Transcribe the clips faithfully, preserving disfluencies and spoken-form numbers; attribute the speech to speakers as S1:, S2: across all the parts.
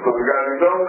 S1: Muito obrigado. Então,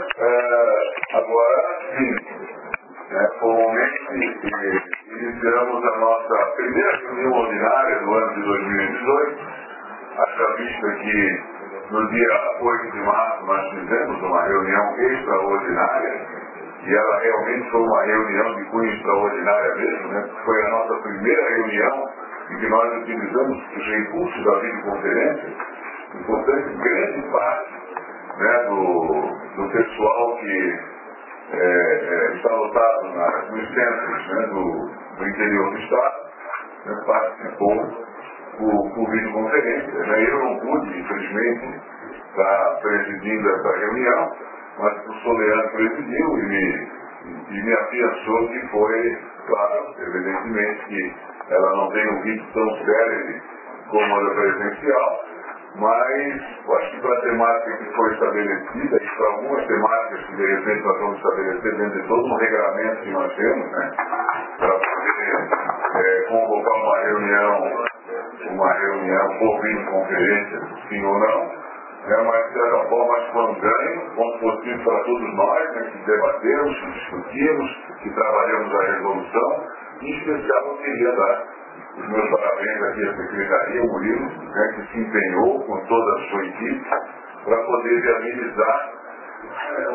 S1: é, agora sim, né, formalmente iniciamos a nossa primeira reunião ordinária do ano de dois mil e dezoito. Haja vista que no dia oito de março nós fizemos uma reunião extraordinária, e ela realmente foi uma reunião de cunho extraordinária mesmo, né? Foi a nossa primeira reunião em que nós utilizamos os recursos da videoconferência. Portanto, grande parte, né, do, do pessoal que é, é, está lotado na, nos centros, né, do, do interior do estado, né, participou por, por videoconferência. Né? Eu não pude, infelizmente, estar presidindo essa reunião, mas o professor Leandro presidiu e me, e me afiançou que foi, claro, evidentemente, que ela não tem um ritmo tão sério como a da presencial, mas eu acho que para a temática que foi estabelecida, e para algumas temáticas que de repente nós vamos estabelecer dentro de todo um regramento que nós temos, né, para poder é, convocar uma reunião, uma reunião por videoconferência, sim ou não, né, mas de certa forma acho que foi um ganho, ponto positivo para todos nós, né, que debatemos, que discutimos, que trabalhamos a resolução, e em especial eu queria dar os meus parabéns aqui à Secretaria, o Murilo, né, que se empenhou com toda a sua equipe para poder viabilizar. É,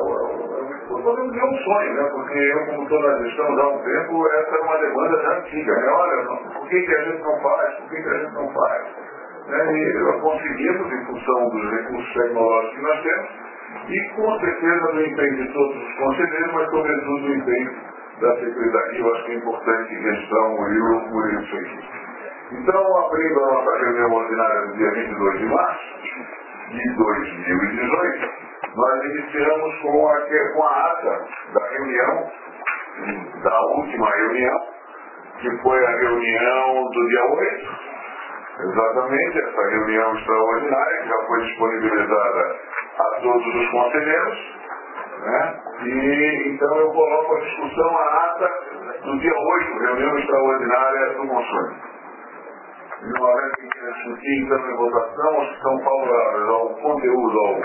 S1: podemos dizer um sonho, né, porque eu, como estou na gestão já há um tempo, essa é uma demanda já antiga. Né, olha, por que, que a gente não faz? Por que, que a gente não faz? Né, e conseguimos, em função dos recursos tecnológicos que nós temos, e com certeza no empenho de todos os conselheiros, mas sobretudo no empenho da Secretaria. Eu acho que é importante registrar um Murilo por isso aqui. Então, abrindo a nossa reunião ordinária no dia vinte e dois de março de dois mil e dezoito, nós iniciamos com a, com a ata da reunião, da última reunião, que foi a reunião do dia oito. Exatamente, essa reunião extraordinária, que já foi disponibilizada a todos os conselheiros. Né? E então eu coloco a discussão a ata do dia oito, reunião extraordinária do Conselho. E uma vez que a gente discutir então em votação, os que estão favoráveis ao conteúdo ao,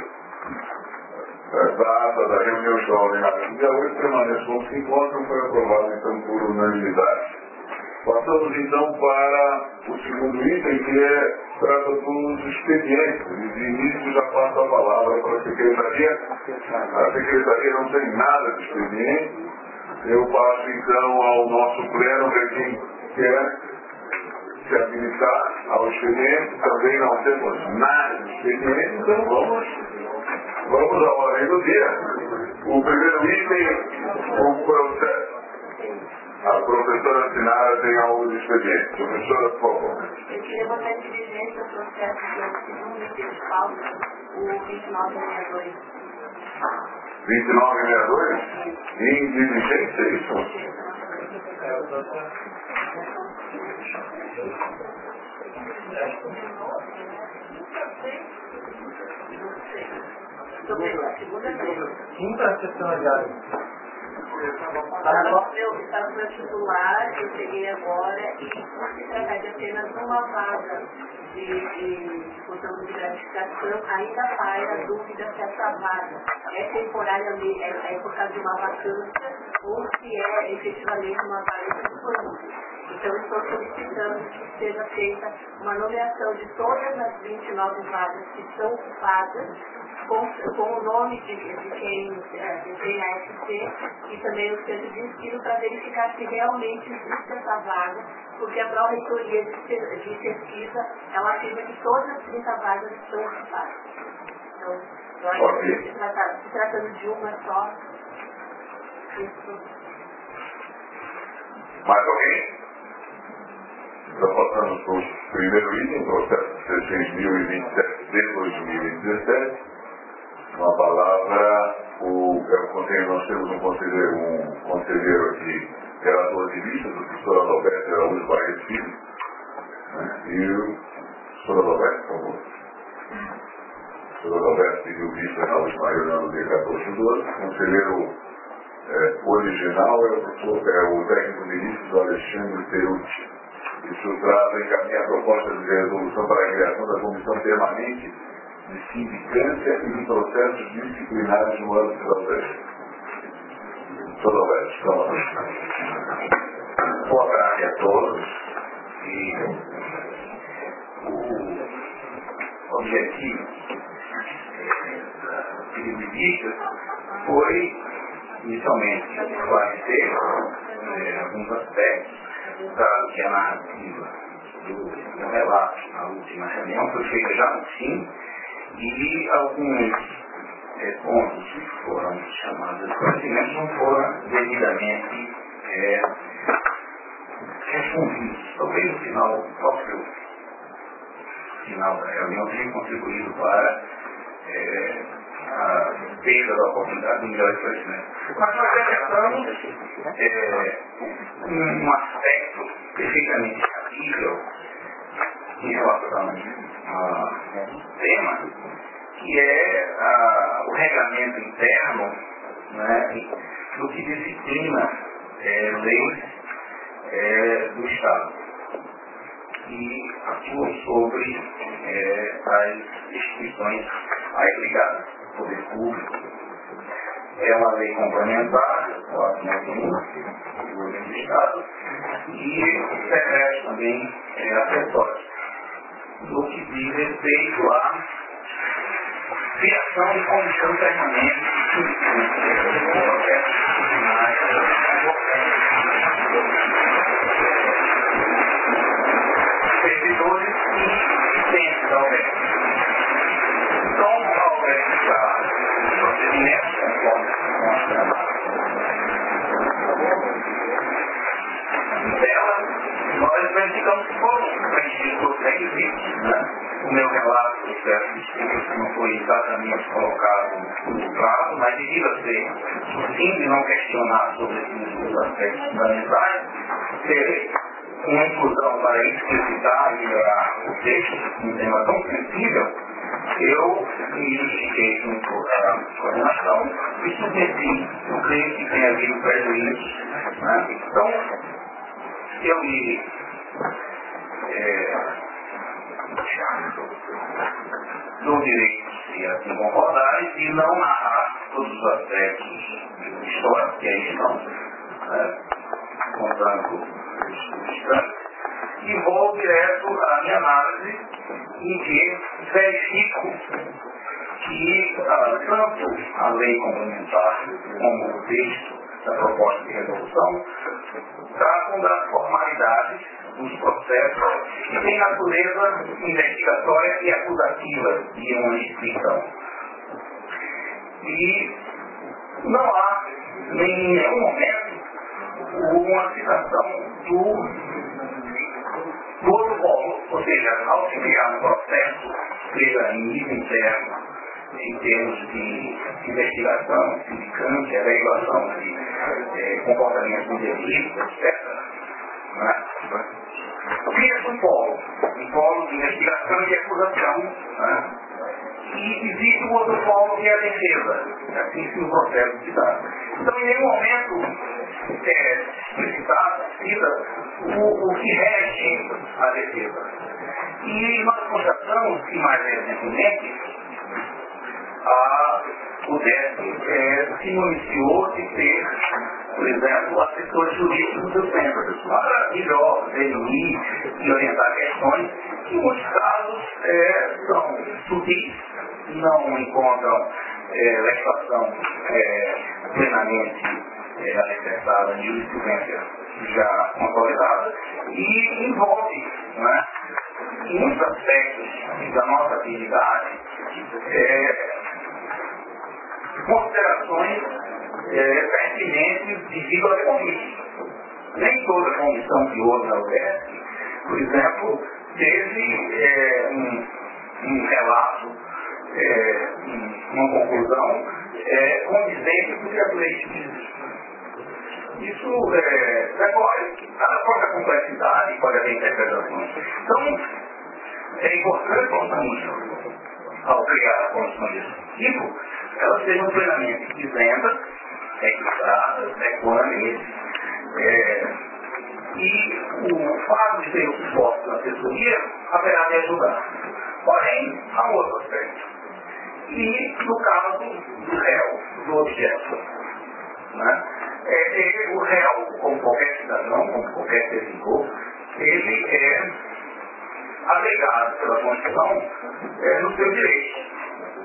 S1: da ata da reunião extraordinária do dia oito permaneçam como se encontram, foi aprovado então por unanimidade. Passamos então para o segundo item, que é, trata dos expedientes. De início já passo a palavra para a Secretaria. A Secretaria não tem nada de expediente. Eu passo então ao nosso pleno para quem quer se habilitar ao expediente. Também não temos nada de expediente, então vamos, vamos à ordem do dia. O primeiro item, o processo. A professora Sinara tem algo de expediente. Professora, por favor.
S2: Eu queria botar em diligência o processo que é o segundo meter de pauta, o vinte e nove sessenta e dois.
S1: vinte e nove sessenta e dois? Em diligência, é isso?
S2: É, o processo.
S3: Quinta sessão aliada.
S2: Estava no meu, estava no meu titular, eu cheguei agora e por se tratar de apenas uma vaga de, de conteúdo de gratificação, ainda paira a dúvida se essa vaga é temporária, é, é por causa de uma vacância ou se é efetivamente uma vaga disponível. Então, estou solicitando que seja feita uma nomeação de todas as vinte e nove vagas que são ocupadas com, com o nome de, de quem de quem é a S C e também o centro de ensino para verificar se realmente existe essa vaga, porque a pró-reitoria de, de pesquisa ela afirma que todas as trinta vagas estão ocupadas. Então, eu acho okay. que se, trata, se tratando de uma só, isso.
S1: Mais alguém? Já passamos para o primeiro item, processo seiscentos mil e vinte e sete de dois mil e dezessete. Uma palavra, o, é, nós temos um conselheiro, um conselheiro aqui, relator de lista, do professor Adalberto Araújo Barreto Filho. Né? E o professor Adalberto, por favor. O professor Adalberto pediu vista na última reunião do dia quatorze de doze. O conselheiro é, original é o, professor, é o técnico de lista Alexandre Perucci. Isso trata, encaminha a proposta de resolução para a criação da Comissão Permanente de sindicância e de processos disciplinares no âmbito da lei. Toda vez, toda vez.
S3: Boa tarde a todos. E o objetivo da visita foi, inicialmente, esclarecer é, alguns aspectos, dado que a narrativa do, do relato na última reunião foi feita já no fim, e alguns é, pontos que foram chamados de esclarecimentos não foram devidamente é, respondidos. Talvez no final, o próprio final da reunião tenha contribuído para é, a perda da oportunidade de melhor esclarecimento. Mas nós detectamos é, um aspecto perfeitamente cabível em relação ao tema, que é a, o regulamento interno, né, do que disciplina é, leis é, do Estado e atua sobre é, as instituições aí ligadas ao poder público. É uma lei complementar, o ato número um do governo do Estado, e o decreto também é acessório, do que diz respeito à criação de condição permanente servidores e assistentes da Alberg. Então, a Alberg está em procedimento conforme com as trabalhos dela. Nós verificamos que foram preenchidos os requisitos, né? O meu relato, eu espero que não foi exatamente colocado no prazo, mas devido a ser sucinto e não questionar sobre os aspectos fundamentais, terei uma inclusão para explicitar e melhorar o texto, um tema tão sensível, eu me identifiquei junto à coordenação e submeti, eu creio que tenha havido prejuízos, né? Então, eu me é, do direito, se assim concordarem, de não narrar todos os aspectos históricos que aí estão é, contando os instantes, e vou direto à minha análise, em que verifico que ah, tanto a lei complementar como o texto da proposta de resolução tratam das formalidades dos processos que têm natureza investigatória e acusativa de uma instituição. E não há, em nenhum momento, uma citação do do outro polo, ou seja, ao se criar um processo, seja em nível interno, em termos de investigação, sindicância, regulação de eh, comportamentos indevidos, etcétera. Né? Cria-se um polo, um polo de investigação e de acusação, né? E existe um outro polo que é a defesa, assim que o processo se dá. Então, em nenhum momento é explicitado, cita o, o que rege a defesa. E nós constatamos que, mais recentemente, a, o D E S é, se municiou de ter, por exemplo, assessores jurídicos dos membros, para melhor definir e orientar questões que, em muitos casos, é, são sutis, não encontram é, legislação é, plenamente é, alicerçada em jurisprudência já consolidada e envolve, né, em muitos aspectos da nossa atividade é, considerações é, pertinentes devido à comissão. Nem toda a comissão que houve na U D E S, por exemplo, teve é, um, um relato, é, uma conclusão é, condizente com o que a lei diz. Isso é, decorre, cada própria complexidade pode haver interpretações. Então, é importante, portanto, ao criar condições desse tipo, elas sejam plenamente isentas, equilibradas, equânimes, é, e o fato de ter o suporte da assessoria haverá de ajudar. Porém, há um outro aspecto. e no caso do réu, do objeto. Né? É, é, o réu, como qualquer cidadão, como qualquer servidor, ele é agregado pela Constituição é, no seu direito.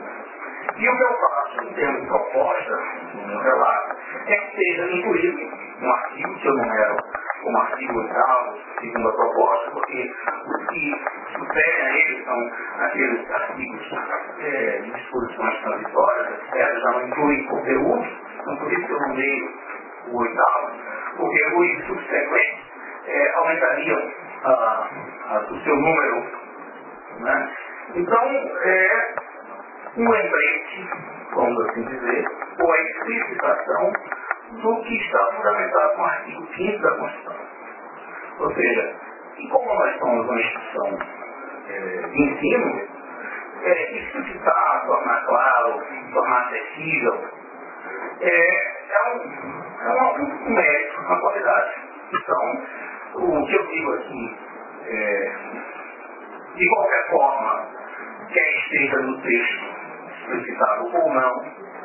S3: E o que eu faço em termos de proposta, no meu relato, é que seja incluído um artigo que eu numero como artigo oitavo, segundo a proposta, porque os que sucedem a ele são aqueles artigos é, de disposições transitórias, etcétera, já não incluem conteúdo, então por isso eu nomeio o oitavo, porque os subsequentes é, aumentariam a, a, o seu número. Né? Então, é um lembrete, vamos assim dizer, ou a explicitação do que está fundamentado no artigo quinto da Constituição. Ou seja, e como nós somos uma instituição é, de ensino, é, explicitar, tornar claro, tornar acessível, é, é, um, é uma, um mérito, uma qualidade. Então, o que eu digo aqui, é, de qualquer forma, quer esteja no texto explicitado ou não,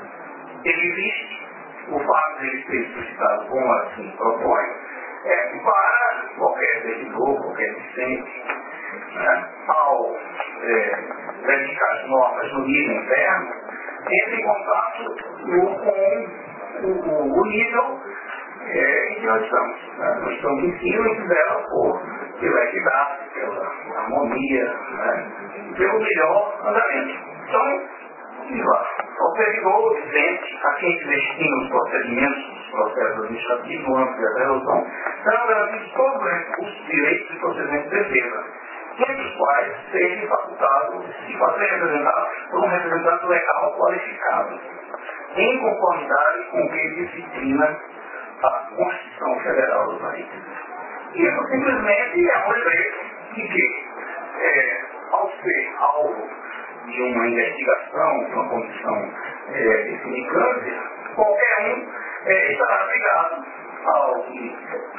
S3: ele existe. O fato de ele ser explicitado como assim propõe é que para qualquer servidor, qualquer discente, né, ao é, verificar as normas no nível interno, entre em contato no, com o, o nível é, em que nós estamos. Né? Nós estamos em cima e fizeram por pela equidade, pela harmonia, né? Pelo melhor andamento. Então, e lá, ao servidor, o discente, a quem se destina os procedimentos, os processos administrativos, no âmbito da resolução, serão garantidos todos os recursos, direitos e procedimentos de defesa, entre os quais sejam facultados se fazer representado por um representante legal qualificado, em conformidade com o que disciplina a Constituição Federal do país. Isso simplesmente é um lembrete de que, é, ao ser alvo de uma investigação, de uma condição é, de significância, qualquer um é, estará ligado ao que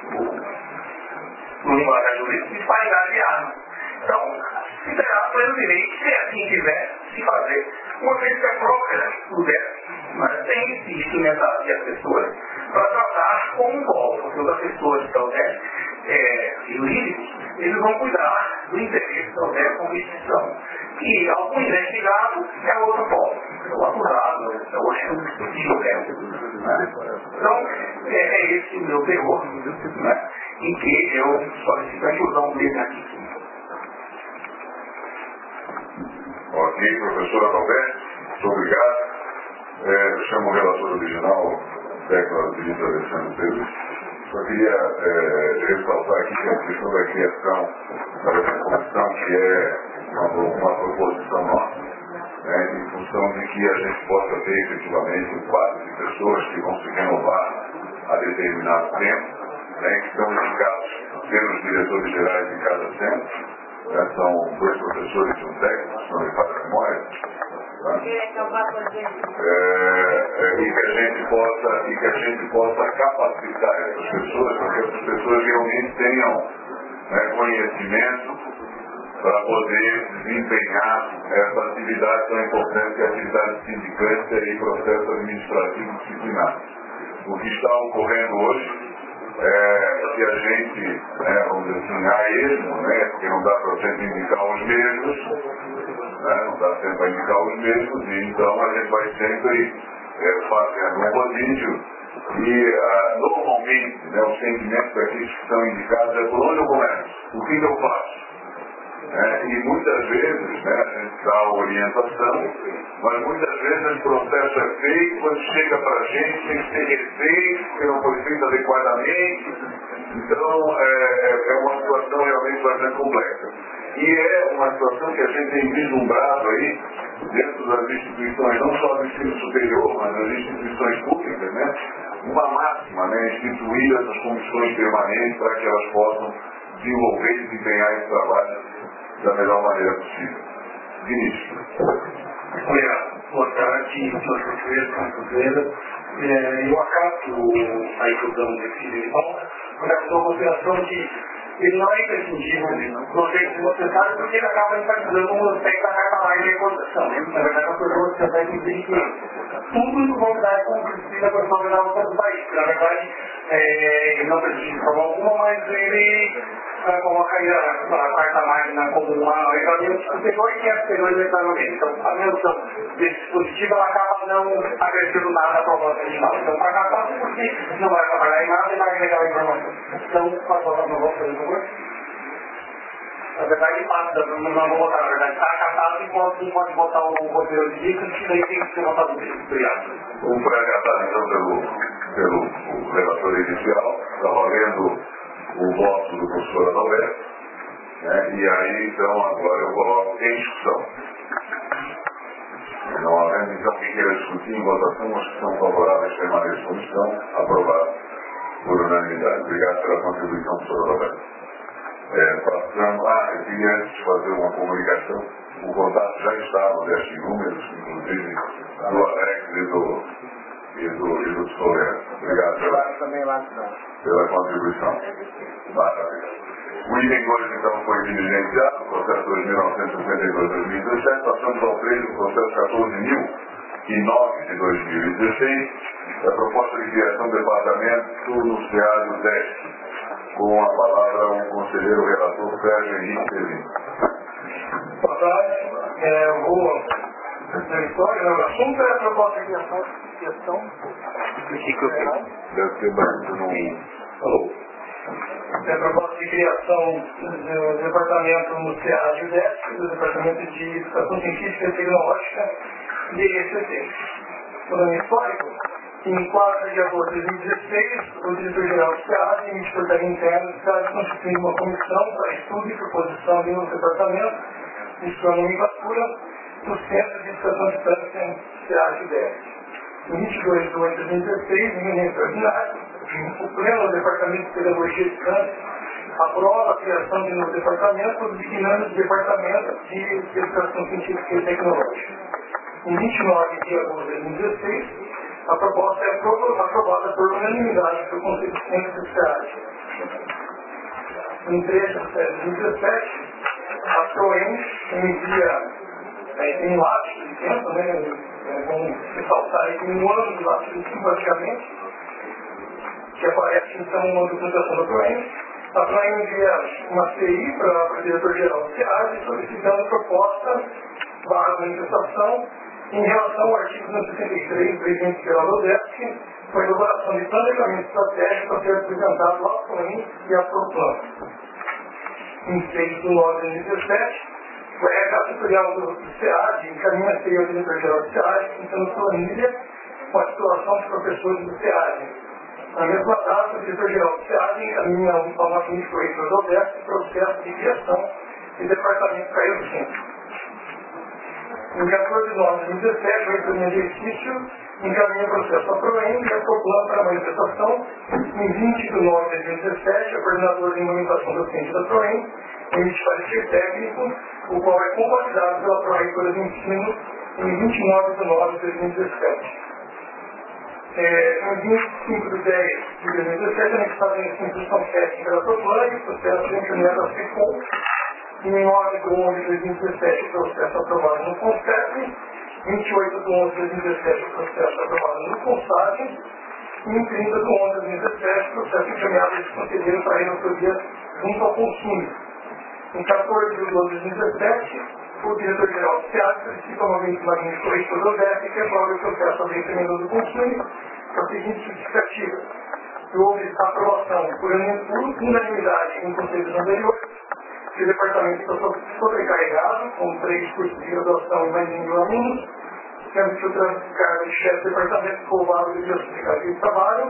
S3: o linguagem jurídica de disparidade de arma. Então, se terá pleno direito, se assim quiser, se fazer, uma vez que a própria puder, mas tem se instrumentado de assessores para tratar como um polo, porque os assessores que houver é, jurídicos, eles vão cuidar do interesse que houver como instituição. E algum investigado é outro polo, é o acusado, é o responsável. Né? Então, é, é esse o meu terror, né? Em que eu solicito a inclusão dele aqui.
S1: Ok, professora Roberto, muito obrigado. É, eu chamo o relator original, o técnico ministro Alexandre Pedro. Só queria é, ressaltar aqui que a questão da criação da comissão, que é uma, uma proposição nossa, né, em função de que a gente possa ter efetivamente um quadro de pessoas que vão se renovar a determinado tempo, né, que estão indicados pelos diretores gerais de cada centro. Né, são dois professores e um técnico, se não me falha a memória. Tá? É, é, e que a gente possa, e que a gente possa capacitar essas pessoas, para que essas pessoas realmente tenham, né, conhecimento para poder desempenhar essa atividade tão importante que é a atividade sindicante e processo administrativo disciplinar. O que está ocorrendo hoje é que a gente, né, vamos dizer assim, a esmo, né, porque não dá para sempre indicar os mesmos, né, não dá sempre para indicar os mesmos, e então a gente vai sempre é, fazendo um rodízio e ah, normalmente, né, o sentimento daqueles que estão indicados é por onde eu começo, o que eu faço. É, e muitas vezes, né, a gente dá a orientação, mas muitas vezes o processo é feito, quando chega para a gente tem que ser refeito, porque não foi feito adequadamente. Então é, é uma situação realmente bastante complexa. E é uma situação que a gente tem vislumbrado aí dentro das instituições, não só do ensino superior, mas das instituições públicas, né, uma máxima, né, instituir essas comissões permanentes para que elas possam desenvolver e desempenhar esse trabalho da melhor maneira possível. Vinícius.
S4: Boa tarde, senhor Conselheiro, Conselheira. Eu acato a inclusão desse de pauta, mas a consideração que
S3: ele não é imprescindível no jeito necessário, porque ele acaba enfatizando um aspecto da carta magna da importação. Na verdade, a pessoa que vai dizer que tudo vai dar como precisa para dominar o outro país. Na verdade, é, ele não precisa de forma alguma, mas ele uh, coloca aí a, a carta magna como uma equipamento superior e que é superior do equipamento. Então, a menção desse dispositivo ela acaba não agradecendo nada à proposta original. Então, para cá, fácil porque não vai trabalhar em nada e vai agregar a informação. Então, passou a não vou fazer por favor. Na verdade, passa, não, não vou botar, na verdade, está acatado e pode, pode botar o roteiro de dicas, que daí tem que ser votado dele. Obrigado.
S1: Um foi acatado, então, pelo, pelo relator inicial, estava lendo o voto do professor Adalberto, né? E aí, então, agora eu coloco em discussão. Não havendo, então, quem queira discutir em votação, os que são favoráveis permaneçam como estão, aprovado por unanimidade. Obrigado pela contribuição, professor Adalberto. É, passando, ah, eu queria antes fazer uma comunicação. O contato já está nos destes números, inclusive do Alex e do, e do, e do Soler. Obrigado pela, pela contribuição. Maravilha. O item dois, então, foi diligenciado, o processo dois mil novecentos e cinquenta e dois de dois mil e dezessete, passamos ao três, o processo quatorze mil e nove de dois mil e dezesseis, a proposta de criação do departamento no SEAD dez. Com a palavra o conselheiro relator Sérgio Henrique Pelino.
S3: Boa tarde. É, eu vou fazer a história. O assunto é a proposta de criação. Questão.
S1: Deve ter mais um nome. Alô?
S3: É a proposta de criação do departamento no SEAD dez, do Departamento de Educação Científica e Tecnológica de I E C T. Plano histórico. Em quatro de agosto de dois mil e dezesseis, o diretor-geral do SEAD emite portaria interna do SEAD constituindo uma comissão para estudo e proposição de um departamento de nomenclatura do Centro de Educação de Distância SEAD dez. Em vinte e dois de oito de dois mil e dezesseis, em reunião extraordinária, o Pleno do Departamento de Pedagogia e Distância aprova a criação de um novo departamento, designando o Departamento de Educação Científica e Tecnológica. Em vinte e nove de agosto de dois mil e dezesseis, a proposta é aprovada por unanimidade pelo Conselho de Ciências do SEAD. Em três de dois mil e dezessete, a PROEM envia é, em lapso de tempo, né, vamos ressaltar aí um ano de lapso de tempo praticamente, que aparece então uma documentação da PROEM. A PROEM envia uma C I para o diretor-geral do SEAD solicitando proposta para a manifestação em relação ao artigo duzentos e sessenta e três do Presidente Geral do DESC, com a elaboração de planejamento estratégico a ser apresentado à PROEM e à PROPLAN. Em seis de nove de dois mil e dezessete, o R H Setorial do SEAD encaminha-se ao diretor-geral do SEAD, tentando planilha com a situação dos professores do SEAD. Na mesma data, o diretor-geral do SEAD encaminha um novamente para o reitor do DESC processo de criação de departamento para o centro. Em quatorze de nove de dois mil e dezessete, o reitor de exercício encaminha o processo à PROEM e a PROPLAN para a manifestação. Em vinte de nove de dois mil e dezessete, o coordenador de imunização docente da PROEM emite parecer técnico, o qual é convalidado pela Pró-Reitora de Ensino em vinte e nove de nove de dois mil e dezessete. É, em vinte e cinco de dez de dois mil e dezessete, a gente faz a instrução técnica da PROPLAN e o processo é encaminhado à FECOM. Em nove de onze de dois mil e dezessete, o processo aprovado no CONCEP. vinte e oito de onze de dois mil e dezessete, o processo aprovado no CONSAG. E em trinta de onze de dois mil e dezessete, o processo encaminhado de conselheiro para a relatoria junto ao consumo. Em quatorze de doze de dois mil e dezessete, o diretor-geral do SEAD solicita novamente uma linha de corretor do DESC que aprove o processo de incremento do consumo com a seguinte justificativa: que houve aprovação por unanimidade em conselhos anteriores, que o departamento está sobrecarregado, com três cursos de graduação e mais de mil alunos, sendo que o cargo de chefe do departamento ficou vago de justificativo de trabalho,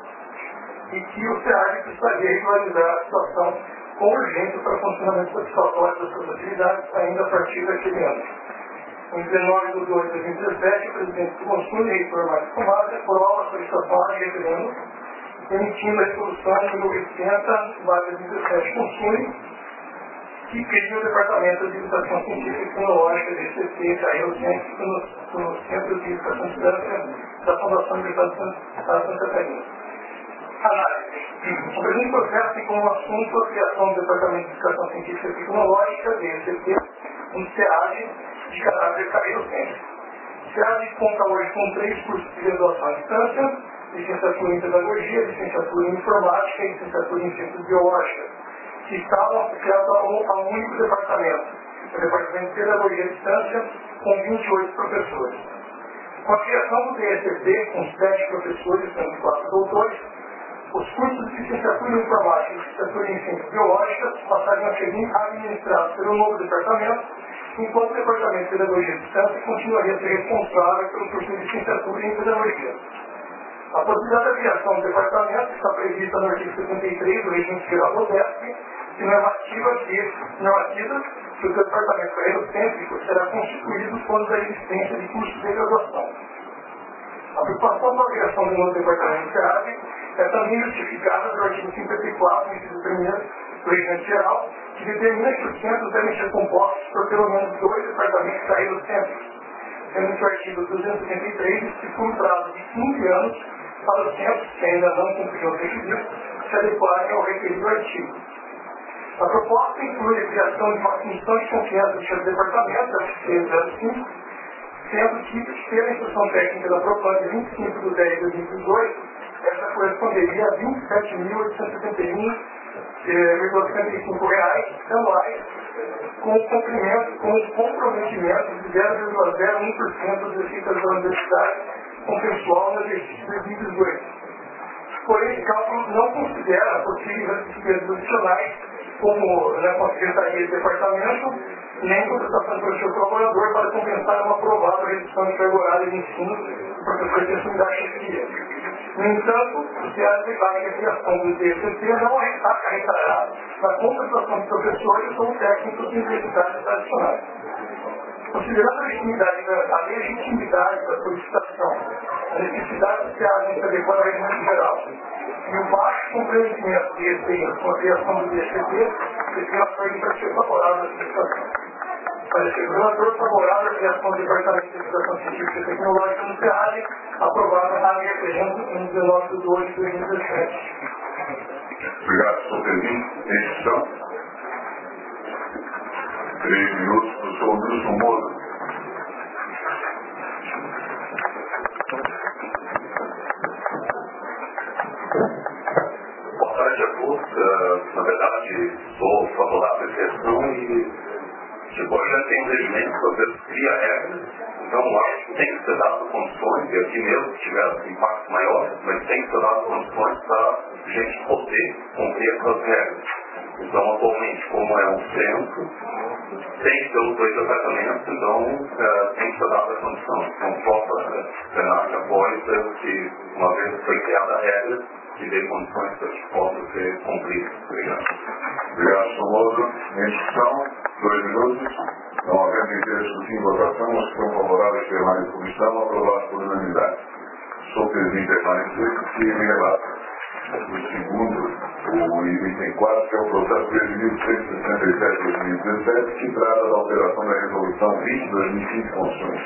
S3: e que o SEAD precisaria regularizar a situação com urgência para o funcionamento satisfatório das suas atividades ainda a partir daquele ano. Em dezenove de dois de dois mil e dezessete, o presidente do Conselho, reitor Marcos Comadre, aprova a solicitação a referendo, emitindo a resolução número oitenta barra dois mil e dezessete Conselho, que cria o Departamento de Educação Científica e Tecnológica D C C, que é o centro no Centro de Educação Cidadã da Fundação Universidade de Santa Catarina. Análise. O presente processo tem como assunto a criação do Departamento de Educação Científica e Tecnológica, D E C T, um SEAD de caráter carreiro-cêntrico. O SEAD conta hoje com três cursos de graduação à distância: licenciatura em Pedagogia, licenciatura em Informática e licenciatura em Ciências Biológicas, que estavam associados a um, a um único departamento, o Departamento de Pedagogia à Distância, com vinte e oito professores. Com a criação do D E C T, com sete professores, sendo quatro doutores, os cursos de licenciatura em Informática e licenciatura em Ciências Biológicas passaram a ser administrados pelo novo departamento, enquanto o Departamento de Pedagogia à Distância continuaria a ser responsável pelo curso de licenciatura em Pedagogia. A possibilidade da criação do departamento está prevista no artigo setenta e três do Regimento Geral do DESP, que normativa que, normativa que o departamento carreiro-cêntrico será constituído quando a existência de cursos de graduação. A preocupação com a criação do novo departamento SEAD é também justificada no artigo cinquenta e quatro, inciso primeiro do Regimento Geral, que determina que os centros devem ser compostos por pelo menos dois departamentos carreiro-cêntricos, sendo que o artigo duzentos e setenta e três estipula um prazo de quinze anos para os centros que ainda não cumpriram os requisitos se adequarem ao referido artigo. A proposta inclui a criação de uma função de confiança do chefe de departamento, a seis zero cinco, sendo que, pela instrução técnica da Propan de vinte e cinco de dez de dois mil e dezoito, essa corresponderia a vinte e sete mil oitocentos e setenta e um vírgula setenta e cinco reais anuais, com o cumprimento, com o comprometimento de zero vírgula zero um por cento das receitas da universidade com pessoal no exercício de dois mil e dezoito. Porém, esse cálculo não considera possíveis despesas adicionais, como na Secretaria de Departamento, nem contratação do professor colaborador para compensar uma provável redução de carga horária de ensino do professor de unidade chefia. No entanto, o SEAD declara que a criação do D E C T não acarretará na contratação de professores ou técnicos universitários tradicionais. Considerando a legitimidade, a legitimidade da solicitação, a necessidade do SEAD se adequar ao regimento geral e o baixo comprometimento de receita com a criação do D E C T, esse para ser favorável à solicitação. Parecer o relator favorável à criação do Departamento de Educação Científica e Tecnológica no SEAD, aprovada na A G em dezenove de dois de dois mil e dezessete.
S1: Obrigado, senhor presidente. Em discussão. Três minutos para o senhor Wilson Moura.
S5: Boa tarde a todos. Uh, na verdade, sou favorável à questão e tipo, a gente tem um regimento que às vezes cria regras, então acho que tem que ser dado condições, e aqui mesmo tiver impactos maiores, mas tem que ser dado condições para a gente poder cumprir essas regras. Então, atualmente, como é um centro, tem que ter os dois departamentos, então uh, tem que ser dada a condição. Então, só para o Senado apoia que, uma vez que foi criada a regra, que dê condições para que possa ser cumprido. Obrigado.
S1: Obrigado, senhor Moura. Em discussão, dois minutos. Não havendo interesse em votação, os que são favoráveis permanecem em comissão, aprovados por unanimidade. Sou presidente permanente que me relata o segundo, o item quatro, que é o processo treze mil cento e sessenta e sete de dois mil e dezessete, que trata da alteração da resolução vinte de dois mil e cinco condições.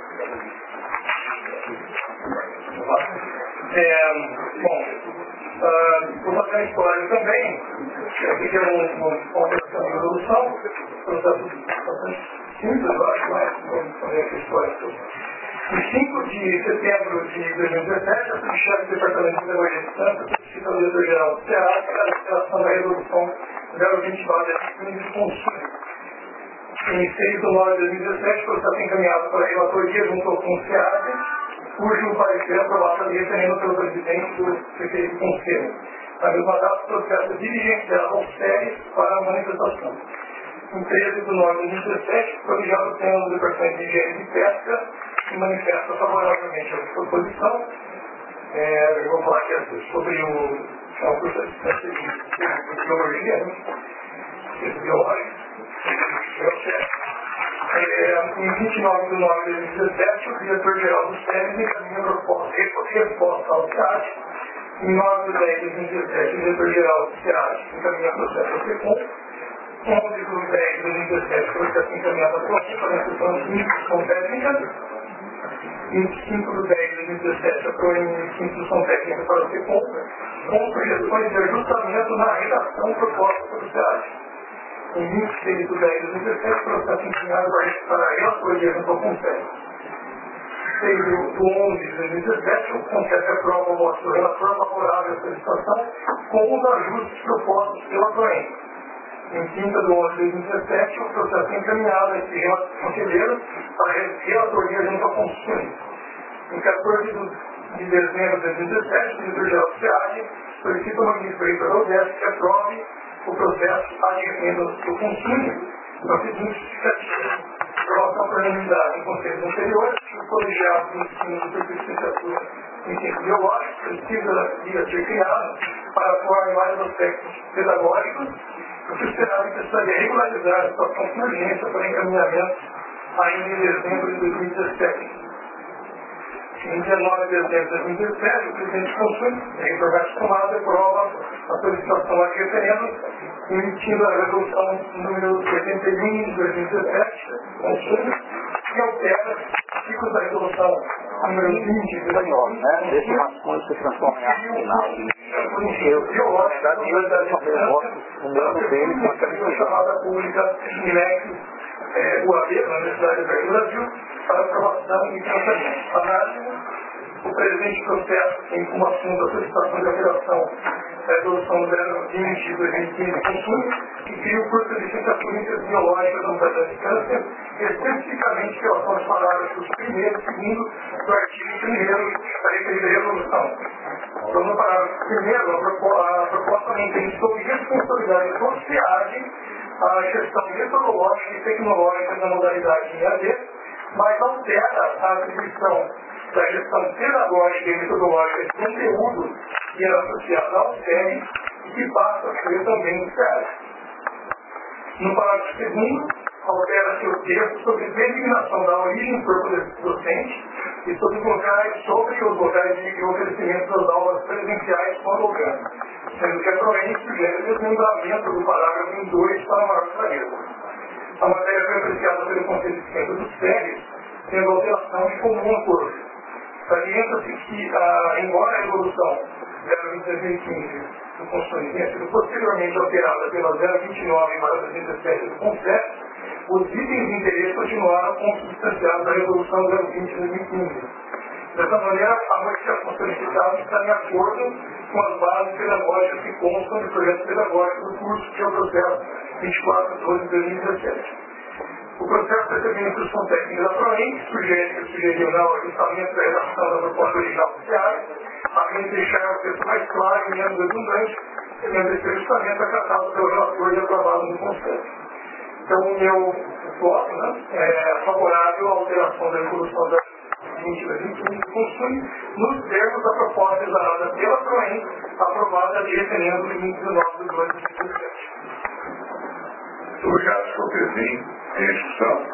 S3: É, bom, uh, vou fazer a história também. Aqui tem uma alteração de resolução, processo bastante simples, eu acho, mas vamos fazer essa história toda. Em cinco de setembro de dois mil e dezessete, a subchefe do Departamento de Pedagogia de Santos solicita ao diretor-geral do SEAD a alteração da resolução zero vinte barra dez de consumo. Em seis de nove de dois mil e dezessete, o processo encaminhado para a relatoria junto ao SEAD, cujo parecer aprovado referendo pelo presidente do referido conselho. Na mesma data, o processo diligenciado ao SERES para a manifestação. Em treze de nove de dois mil e dezessete, o colegiado pleno do Departamento de Engenharia e Pesca se manifesta favoravelmente à proposição. É, eu vou falar aqui sobre o, o processo de biologia, né? biológico. É, em vinte e nove de nove de dois mil e dezessete, o diretor-geral do SERES encaminha resposta ao SEAD. Em nove de dez de dois mil e dezessete, o diretor-geral do SEAD encaminha processo ao SECOM. onze de dez de dois mil e dezessete, o processo encaminhado à Propan para a instrução de instrução técnica. vinte e cinco de dez de dois mil e dezessete, aprovou em instrução técnica para ser compra, com projeções de ajustamento na redação proposta pelo SEAD. Em vinte e seis de dez de dois mil e dezessete, o processo encaminhado para a relatoria junto ao Conselho. seis de onze de dois mil e dezessete, o Conselho aprova o voto do relator favorável à solicitação com os ajustes propostos pela Proense. Em quinta de onze de dois mil e dezessete, o processo é encaminhado entre conselheiros para a relatoria junto ao Conselho. Em quatorze de dezembro de dois mil e dezessete, o diretor-geral do SEAD solicita ao ministro Heitor Rodrigues que aprove o processo adquirindo do consumo na seguinte justificativa. Aprovação por unanimidade em conselhos anteriores, o colegiado de ensino do curso de licenciatura em ciências biológicas precisa vir a ser criado para atuar em vários aspectos pedagógicos, o que o SEAD precisaria regularizar a situação com urgência para encaminhamento ainda em dezembro de dois mil e dezessete. Em dezenove de dezembro de dois mil e dezessete, o presidente Consul, Heitor Garcia Tomada, aprova a solicitação a referendo, emitindo a resolução número oitenta e um de dois mil e dezessete, Consul, que altera artigos da resolução número vinte de dois mil e dezessete,
S6: Deixa o rascunho se transformar em final. Eu, na verdade, eu já tomei o voto no mesmo dele com a
S3: chamada pública INEC, U A B, na Universidade do Brasil, para aprovação e tratamento. Análise, o presente processo tem como assunto a solicitação de alteração da resolução zero vinte de dois mil e quinze consumo, que cria o curso de licenciatura em ciências biológicas no tratamento de câncer, especificamente em relação aos parágrafos primeiro e segundo do artigo primeiro da referida resolução. Então, no parágrafo primeiro, a proposta, a proposta mantém sob responsabilidade do SEAD a gestão metodológica e tecnológica da modalidade em A D, mas altera a atribuição da gestão pedagógica e metodológica de conteúdo que era associada ao S E M e que passa a ser também do SEAD. No parágrafo segundo, altera-se o texto sobre designação da origem do corpo docente e sobre os locais, sobre os locais de oferecimento das aulas presenciais quando houver, sendo que a Proense sugere o desmembramento do parágrafo em dois para maior clareza. A matéria foi apreciada pelo Conselho de Ciências do SERES, tendo alteração de comum acordo. Salienta-se que, ah, embora a resolução zero vinte de dois mil e quinze do Conselho tenha sido posteriormente alterada pela zero vinte e nove barra dois mil e dezessete do Conselho, os itens de interesse continuaram consubstanciados da resolução zero vinte de dois mil e quinze. Dessa maneira, a modificação solicitada está em acordo com as bases pedagógicas que constam do projeto pedagógico do curso, que é o processo vinte e quatro de doze de dois mil e dezessete. O processo recebeu instrução técnica da Proense, sugere que sugeriu o ajustamento da redação da proposta original do SEAD, a fim de deixar o texto mais claro e menos redundante, sendo esse ajustamento acatado pelo relator e aprovado no Conselho. Então, o meu voto, né, é favorável à alteração da resolução da vinte de dois mil e quinze do Conselho, nos termos da proposta exarada pela Proense, aprovada de referendo em vinte e nove de dois mil e dezessete.
S1: Obrigado, senhor presidente. Tem discussão?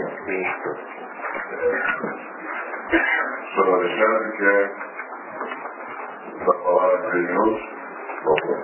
S1: Senhor Alexandre, quer para falar em três minutos? Por favor.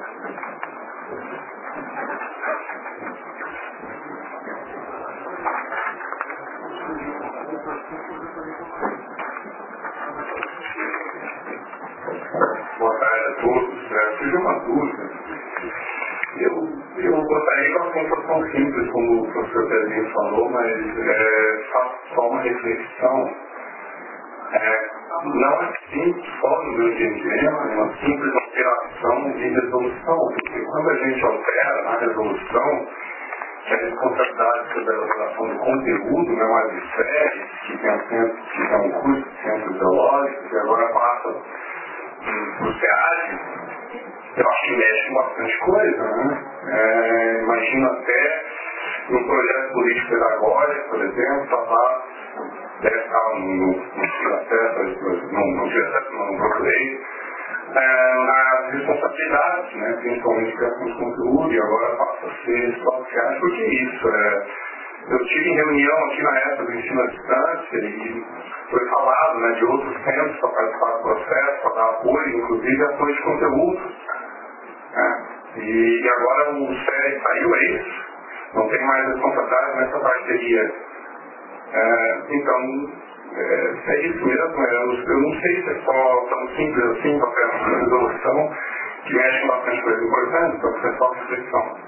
S5: Boa tarde a todos. Eu tive uma dúvida. Eu, eu gostaria de uma pontuação simples, como o professor Pedrinho falou, mas é, faço só uma reflexão. É, não é simples, só no meu entender, é uma simples alteração de resolução, porque quando a gente altera na resolução, que a responsabilidade sobre a elaboração do conteúdo não é de série, que tem um, centro, que tem um curso de ciências biológicas, e agora passa para o SEAD, eu acho que mexe bastante coisa, né? É, imagino até no projeto político pedagógico, por exemplo, está deve estar no, no, no acesso, não, não tive acesso, não procurei, é, nas responsabilidades, né? Principalmente questão de conteúdo, e agora passa a ser só SEAD, porque isso é. Eu tive em reunião aqui na época do ensino à distância e foi falado, né, de outros centros para participar do processo, para dar apoio, inclusive apoio de conteúdo. Né? E, e agora o SERES saiu, é isso? Não tem mais responsabilidade nessa parceria. É, então,
S3: é, é isso mesmo, é, eu, eu não sei se é só tão simples assim, qualquer resolução que mexe com bastante coisa importante, então é só reflexão.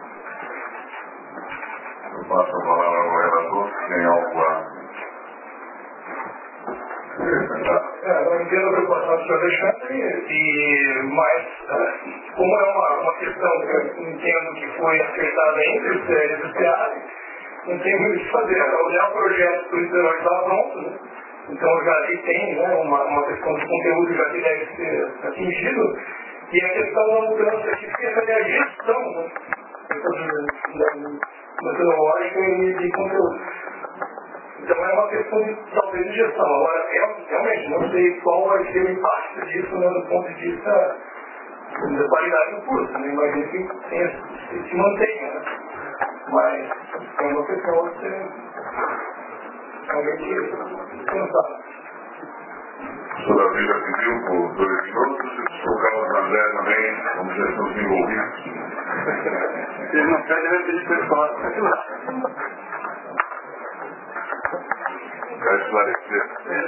S1: Eu passo a palavra ao relator, se tem algo a
S3: É, eu entendo a preocupação do senhor Alexandre, e, mas, como é uma, uma questão que eu entendo que foi acertada entre os C L e os C A D, não tem muito o que fazer. Já o projeto do Niterói estava pronto, né? Então já ali tem, né, uma, uma questão de conteúdo já que deve ser atingido, e a questão da mudança aqui fica a gestão, né? Metodológica e de conteúdo. Então é uma questão de, talvez, de gestão. Agora, eu realmente não sei qual vai ser o impacto disso, né, do ponto de vista da qualidade do curso. Né? Imagino que tenha, se mantenha. Né? Mas é uma questão a ser realmente pensada.
S1: O senhor Davi já pediu por dois minutos e o senhor Carlos André também, como já estão desenvolvidos.
S6: Ele não quer, deve pedir para ele falar.
S1: Quero esclarecer.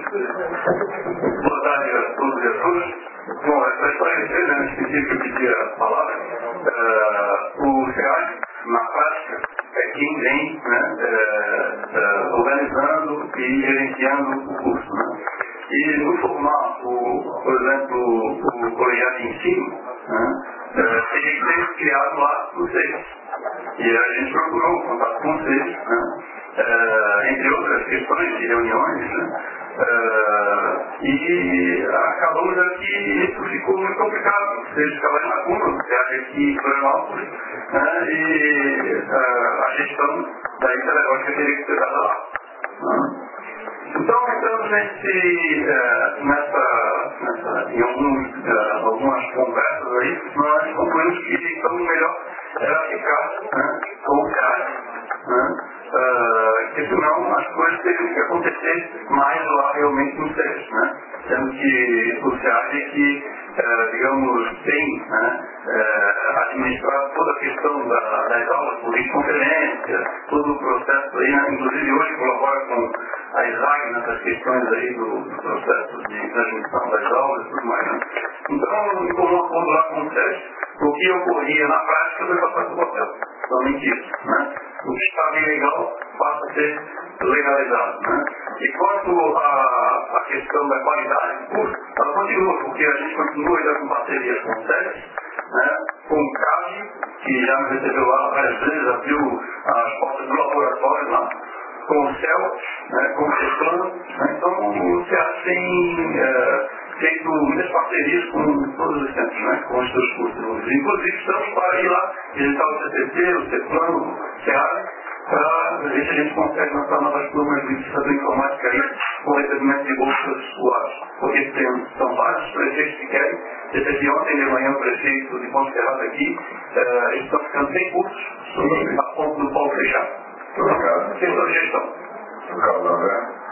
S5: Boa tarde a todos e a todas. Bom, para esclarecer, né, antes de que eu pedi a palavra, uh, o C E A D, na prática, é quem vem, né, uh, uh, organizando e gerenciando o curso. Né? E no formato, por exemplo, o colegiado de ensino, né, uh, teria que ser criado lá por vocês. E a gente procurou um contato com vocês, né? Uh, entre outras questões de reuniões, né? uh, e acabamos que isso ficou muito complicado. Vocês ficavam na curva, você acha que Florianópolis, né? E uh, a gestão da pedagógica teria que ser dada lá. Né? Então, entramos nesse, uh, nessa, nessa, em alguns, uh, algumas conversas aí, nós concluímos que então o melhor era ficar, né, com o cara, né? Uh, porque senão as coisas teriam que acontecer mais lá realmente no S E S, né? Sendo que o C E A D que, uh, digamos, tem, né, uh, administrado toda a questão da, das aulas por videoconferência, todo o processo aí, né? Inclusive hoje colabora com a ISAG nessas questões aí do, do processo de transmissão das aulas e tudo mais, né? Então, me tomou acordo lá com o S E S, o que ocorria na prática foi passar para o papel, somente isso, né? O que está bem legal passa a ser legalizado, né? E quanto à questão da qualidade do curso, ela continua, porque a gente continua ainda com parcerias com o S E S, né? Com o C A D, que já me recebeu lá várias vezes, abriu as portas do laboratório lá, com o C E L, né? Com o Cefano, né? Então o C E A D tem é, feito muitas parcerias com todos os centros, né? Com os seus cursos. Inclusive estamos para ir lá visitar o C T C, o Cefano, o C E A D, para ver se a gente consegue lançar novas turmas de estação informática aí, com recebimento de bolsas suaves. Porque tem, são vários prefeitos que querem. Eu teve ontem de manhã o prefeito de Ponte Serrada aqui, uh, eles estão ficando sem cursos, a ponto do polo fechar.
S1: Obrigado.
S5: Sem sugestão.
S1: O Carlos André.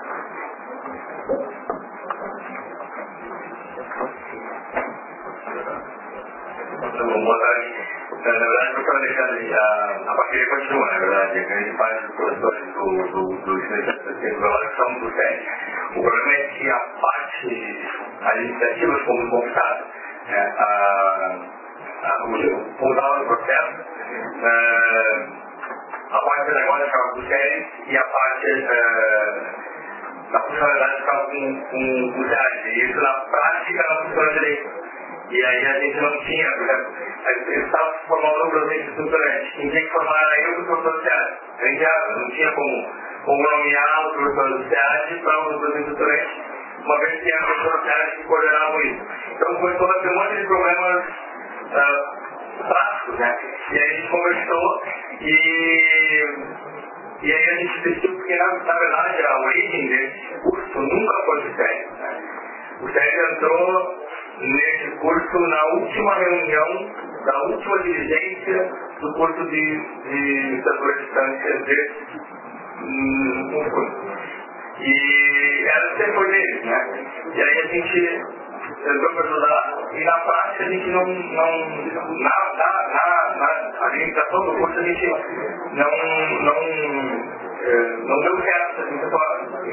S5: Boa tarde. Na verdade, eu quero deixar ali, a, a parceria continua, na verdade, a grande parte dos professores do, do, do ensino são do S E S. O problema é que a parte, as iniciativas ficam muito complicadas. Né? A, a, o fundal do processo, é, a parte pedagógica ficava com o S E S e a parte é, da funcionalidade ficava com, com, com o S E A D. E isso na prática não funciona direito. E aí a gente não tinha, por exemplo, a gente estava formando um docente estruturante, quem tinha que formar era eu e o professor do S E A D. É inviável, não tinha como, como nomear o professor do S E A D para o docente estruturante, uma vez que era o professor do S E A D que coordenava isso. Então começou a ter um monte de problemas uh, práticos, né? E aí a gente conversou e, e aí a gente decidiu, porque na, na verdade a origem desse curso nunca foi do S E A D. Né? O S E A D entrou nesse curso na última reunião da última diligência do curso de, de literatura à distância desse um curso. E era sempre foi deles, né? E aí a gente entrou para ajudar e na prática a gente não, não na, na, na, na administração do curso a gente não, não, não deu certo, assim,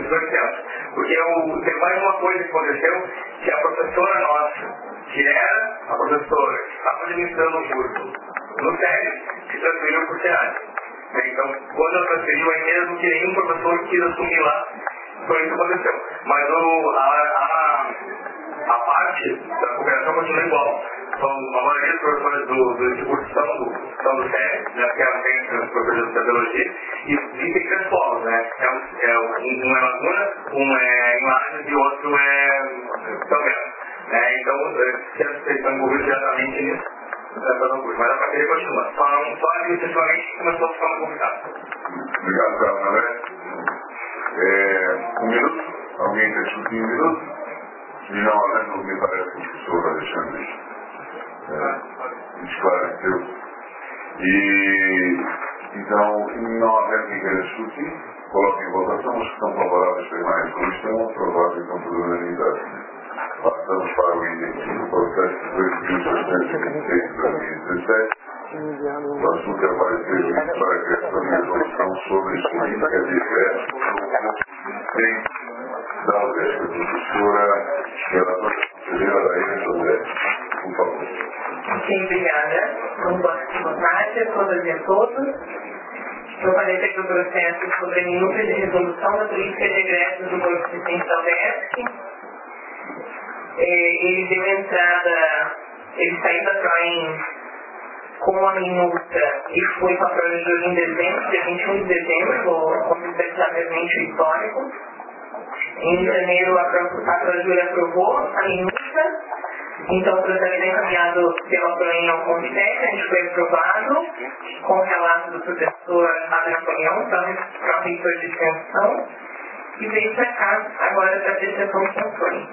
S3: esses dois temas. Porque o, tem mais uma coisa que aconteceu, que a professora nossa, que era a professora que estava administrando o curso no SEG, se transferiu para o SEAD. Então, quando ela transferiu, aí mesmo que nenhum professor quis assumir lá, foi isso que aconteceu. Mas o, a, a, a parte da cooperação continua igual. Então, a maioria dos professores do, do, de curso são do, são do SEG, né, que eram os professores de pedagogia, e, e tem três polos, né? É um, é um, um é Laguna, um é em Lages e o outro é também. É, então, vocês estão envolvidos diretamente nisso, mas a parceria continua. Só, só administrativamente começou a ficar mais complicado.
S1: Obrigado, Carlos André. É, um minuto? Alguém quer discutir um minuto? E não, não me parece que o professor Alexandre é, esclareceu. E, então, não havendo ninguém a discutir, coloque em votação os que estão favoráveis permanecer como estão, aprovados então por unanimidade. Passamos para o item do processo de dois mil seiscentos e vinte e seis de dois mil e dezessete. O assunto é aparecer para a criação de resolução sobre política de ingresso sem da U D E S. A professora, relatora conselheira Daíra José, por favor.
S7: Sim, obrigada. Uma boa tarde a todas e a todos. Eu falei aqui do processo sobre a minuta de resolução da política de ingressos do corpo assistente da U D E S. Ele deu entrada, ele saiu da Proem com a minuta e foi para a Proem em dezembro, dia vinte e um de dezembro, como está brevemente o histórico. Em janeiro a Proem aprovou a minuta, então o processo é encaminhado pela Proem ao Comitê, a gente foi aprovado com o relato do professor Adriano Napoleão, para o reitor de extensão, e veio para cá agora para a sessão de sanções.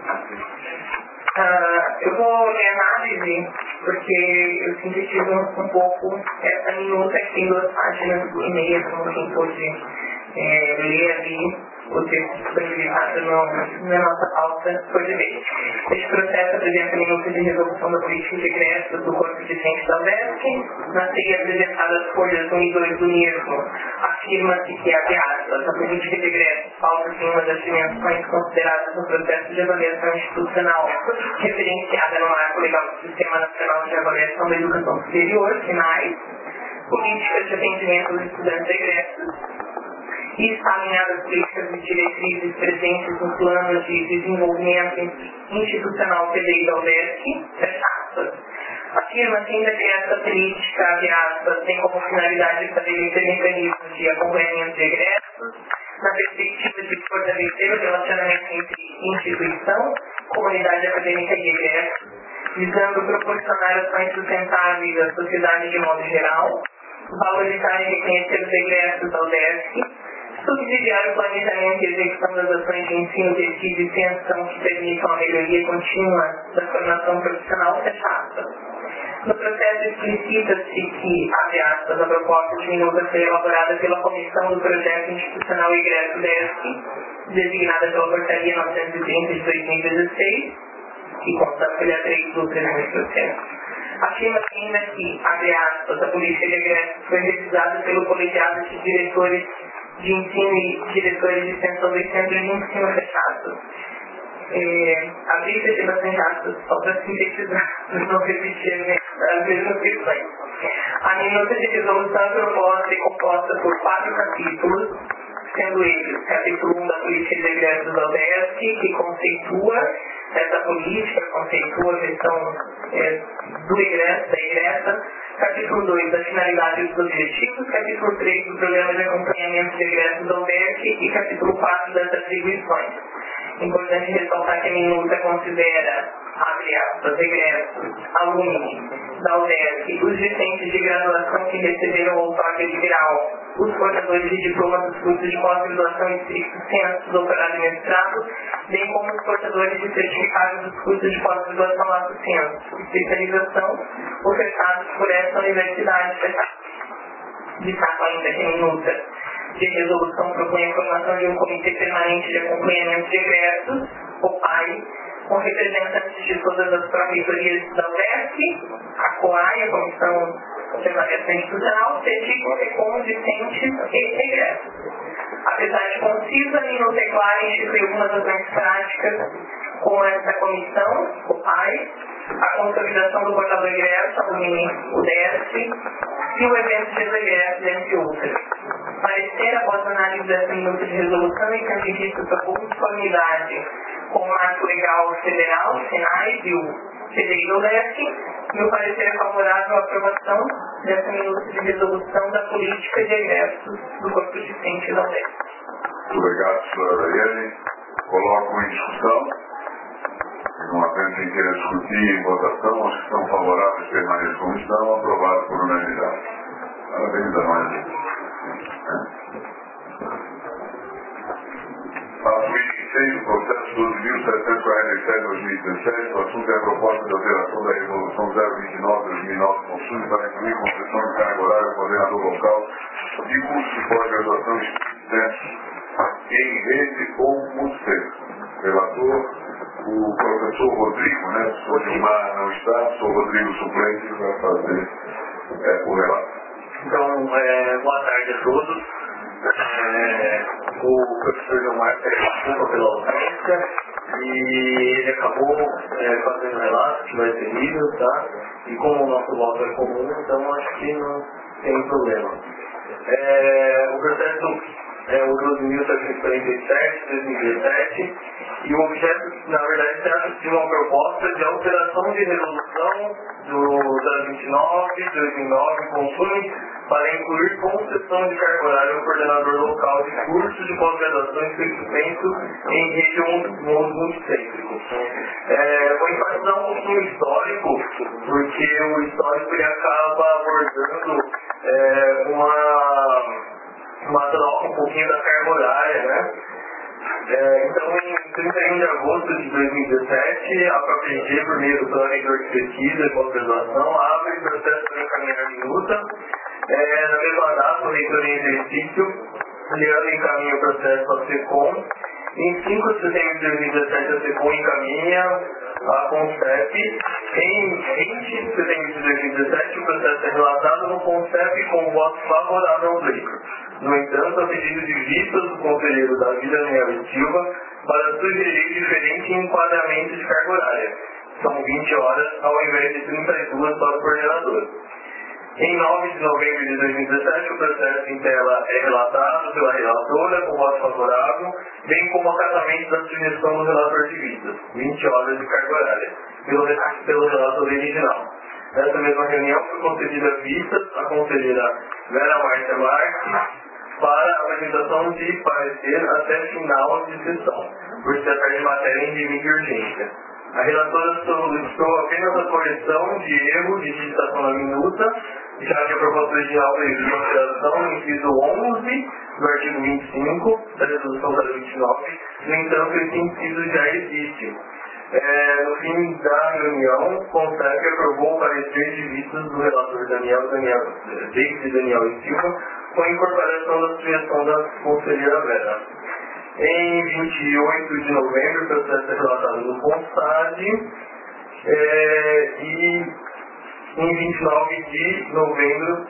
S7: Uh, eu vou ler a análise porque eu sintetizo um, um pouco essa minuta que tem duas páginas e meia, como quem pôde é, ler ali o texto disponibilizado na nossa pauta pode ver. Este processo apresenta a minuta de resolução da política de ingressos do corpo docente da U D E S. Na seria apresentada as folhas um e dois do mesmo, afirma-se que, abre aspas, a política de ingressos falta-se uma das dimensões consideradas no processo de avaliação institucional referenciada no marco legal do Sistema Nacional de Avaliação da Educação Superior, SINAE, políticas de atendimento dos estudantes de egressos, e está alinhada às políticas e diretrizes presentes no plano de desenvolvimento institucional P D I da U D E S, fecha aspas. Afirma-se ainda que essa política, abre aspas, tem como finalidade estabelecer mecanismos de acompanhamento de egressos, na perspectiva de fortalecer o relacionamento entre instituição, comunidade acadêmica e egressos, visando proporcionar ações sustentáveis à sociedade de modo geral, valorizar e reconhecer os egressos da U D E S, subsidiar o planejamento e execução das ações de ensino, pesquisa e extensão que permitam a melhoria contínua da formação profissional, fecha aspas. No processo explicita-se que, abre aspas, a proposta de minuta foi elaborada pela Comissão do Projeto Institucional Egresso D E S, designada pela Portaria novecentos e trinta de dois mil e dezesseis, que consta a folha três do presente processo. Afirma-se ainda que, abre aspas, a política de egressos foi revisada pelo colegiado de diretores de ensino e diretores de extensão do centro de ensino fechado. É, abri e fechei bastante aspas, só para sintetizar, não repetir as mesmas questões. A minuta de resolução proposta é composta por quatro capítulos, sendo eles capítulo um da política de egressos da U D E S, que conceitua essa política, conceitua a questão é, do egresso, da egressa, capítulo dois da finalidade dos objetivos, capítulo três do programa de acompanhamento de egressos da U D E S e capítulo quatro das atribuições. Importante ressaltar que a minuta considera, abre aspas, egressos, alunos da U D E S, os discentes de graduação que receberam outorga de grau, os portadores de diploma dos cursos de pós-graduação em estricto sensu, doutorado e mestrado, bem como os portadores de certificados dos cursos de pós-graduação lato sensu, especialização, ofertados por essa universidade. Destaco ainda que a minuta de resolução propõe a formação de um comitê permanente de acompanhamento de egressos, o P A I, com representantes de todas as pró-reitorias da U D E S, a COAI, a Comissão de Avaliação Institucional, CETIC, SECOM, discentes e egressos. A atividade concisa e no T clara institui algumas ações práticas, como essa comissão, o P A I, a consolidação do portador ingresso, a o D S, e o evento de egresso, entre outras. Parecer, após análise dessa minuta de resolução e tendo em vista sua conformidade com o marco legal federal, o Senai e o C D I do L E F, e o parecer é favorável à aprovação dessa minuta de resolução da política de egressos do corpo discente da U D E S.
S1: Muito obrigado, senhora Daiane. Coloco em discussão. Não havendo quem queira discutir em votação, os que estão favoráveis permaneçam como estão, aprovado por unanimidade. Parabéns a nós. Passo item seis do processo doze mil setecentos e quarenta e sete de dois mil e dezessete, o assunto é a proposta de alteração da resolução zero vinte e nove de dois mil e nove consulta para incluir concessão de carga horária ao coordenador local de curso de pós-graduação em rede ou multicentro. Relator, o professor Rodrigo, né? O senhor Gilmar não está, o senhor Rodrigo suplente vai fazer é, o relato.
S4: Então, é, boa tarde a todos. É, o professor Gilmar pede desculpa pela ausência e ele acabou é, fazendo um relato que vai ser lido, tá? E como o nosso voto é comum, então acho que não tem problema. É, o processo é o doze mil setecentos e quarenta e sete de dois mil e dezessete e o objeto, na verdade, trata de uma proposta de alteração de resolução do zero vinte e nove de dois mil e nove, consume para incluir concessão de carga horária ao coordenador local de curso de pós-graduação em segmento em rede multicêntrico. É, vou enfatizar um pouquinho o histórico, porque o histórico ele acaba abordando é, uma uma troca um pouquinho da carga horária, né? É, então, em trinta e um de agosto de dois mil e dezessete, a própria I G, por meio do Plano de Pesquisa e Pós-Graduação, abre o processo para encaminhar a minuta. É, na mesma data, o reitor em exercício, Leandro encaminha o processo à SECOM. Em cinco de setembro de dois mil e dezessete, a SECOM encaminha a CONCEP. Em vinte de setembro de dois mil e dezessete, o processo é relatado no CONCEP com voto favorável ao leitor. No entanto, a pedido de vistas do conselheiro Davi Daniel e Silva para sugerir diferente enquadramento de carga horária. São vinte horas ao invés de trinta e duas para o coordenador. Em nove de novembro de dois mil e dezessete, o processo em tela é relatado pela relatora com voto favorável, bem como o acatamento da sugestão do relator de vistas, vinte horas de carga horária, pelo, pelo relator original. Nessa mesma reunião foi concedida vistas à conselheira Vera Márcia Marques para a apresentação de parecer até final de sessão, por se tratar de matéria em limite de urgência. A relatora solicitou apenas a correção de erro de digitação na minuta, já que a proposta original previa a alteração no inciso onze do artigo vinte e cinco da resolução zero vinte e nove, no entanto, esse inciso já existe. É, no fim da reunião, o CONCEP aprovou o parecer de vistas do relator Daniel, Daniel, David Daniel e Silva, com a incorporação da sugestão da conselheira Vera. Em vinte e oito de novembro, o processo é relatado no CONSAD, é, e em vinte e nove de novembro,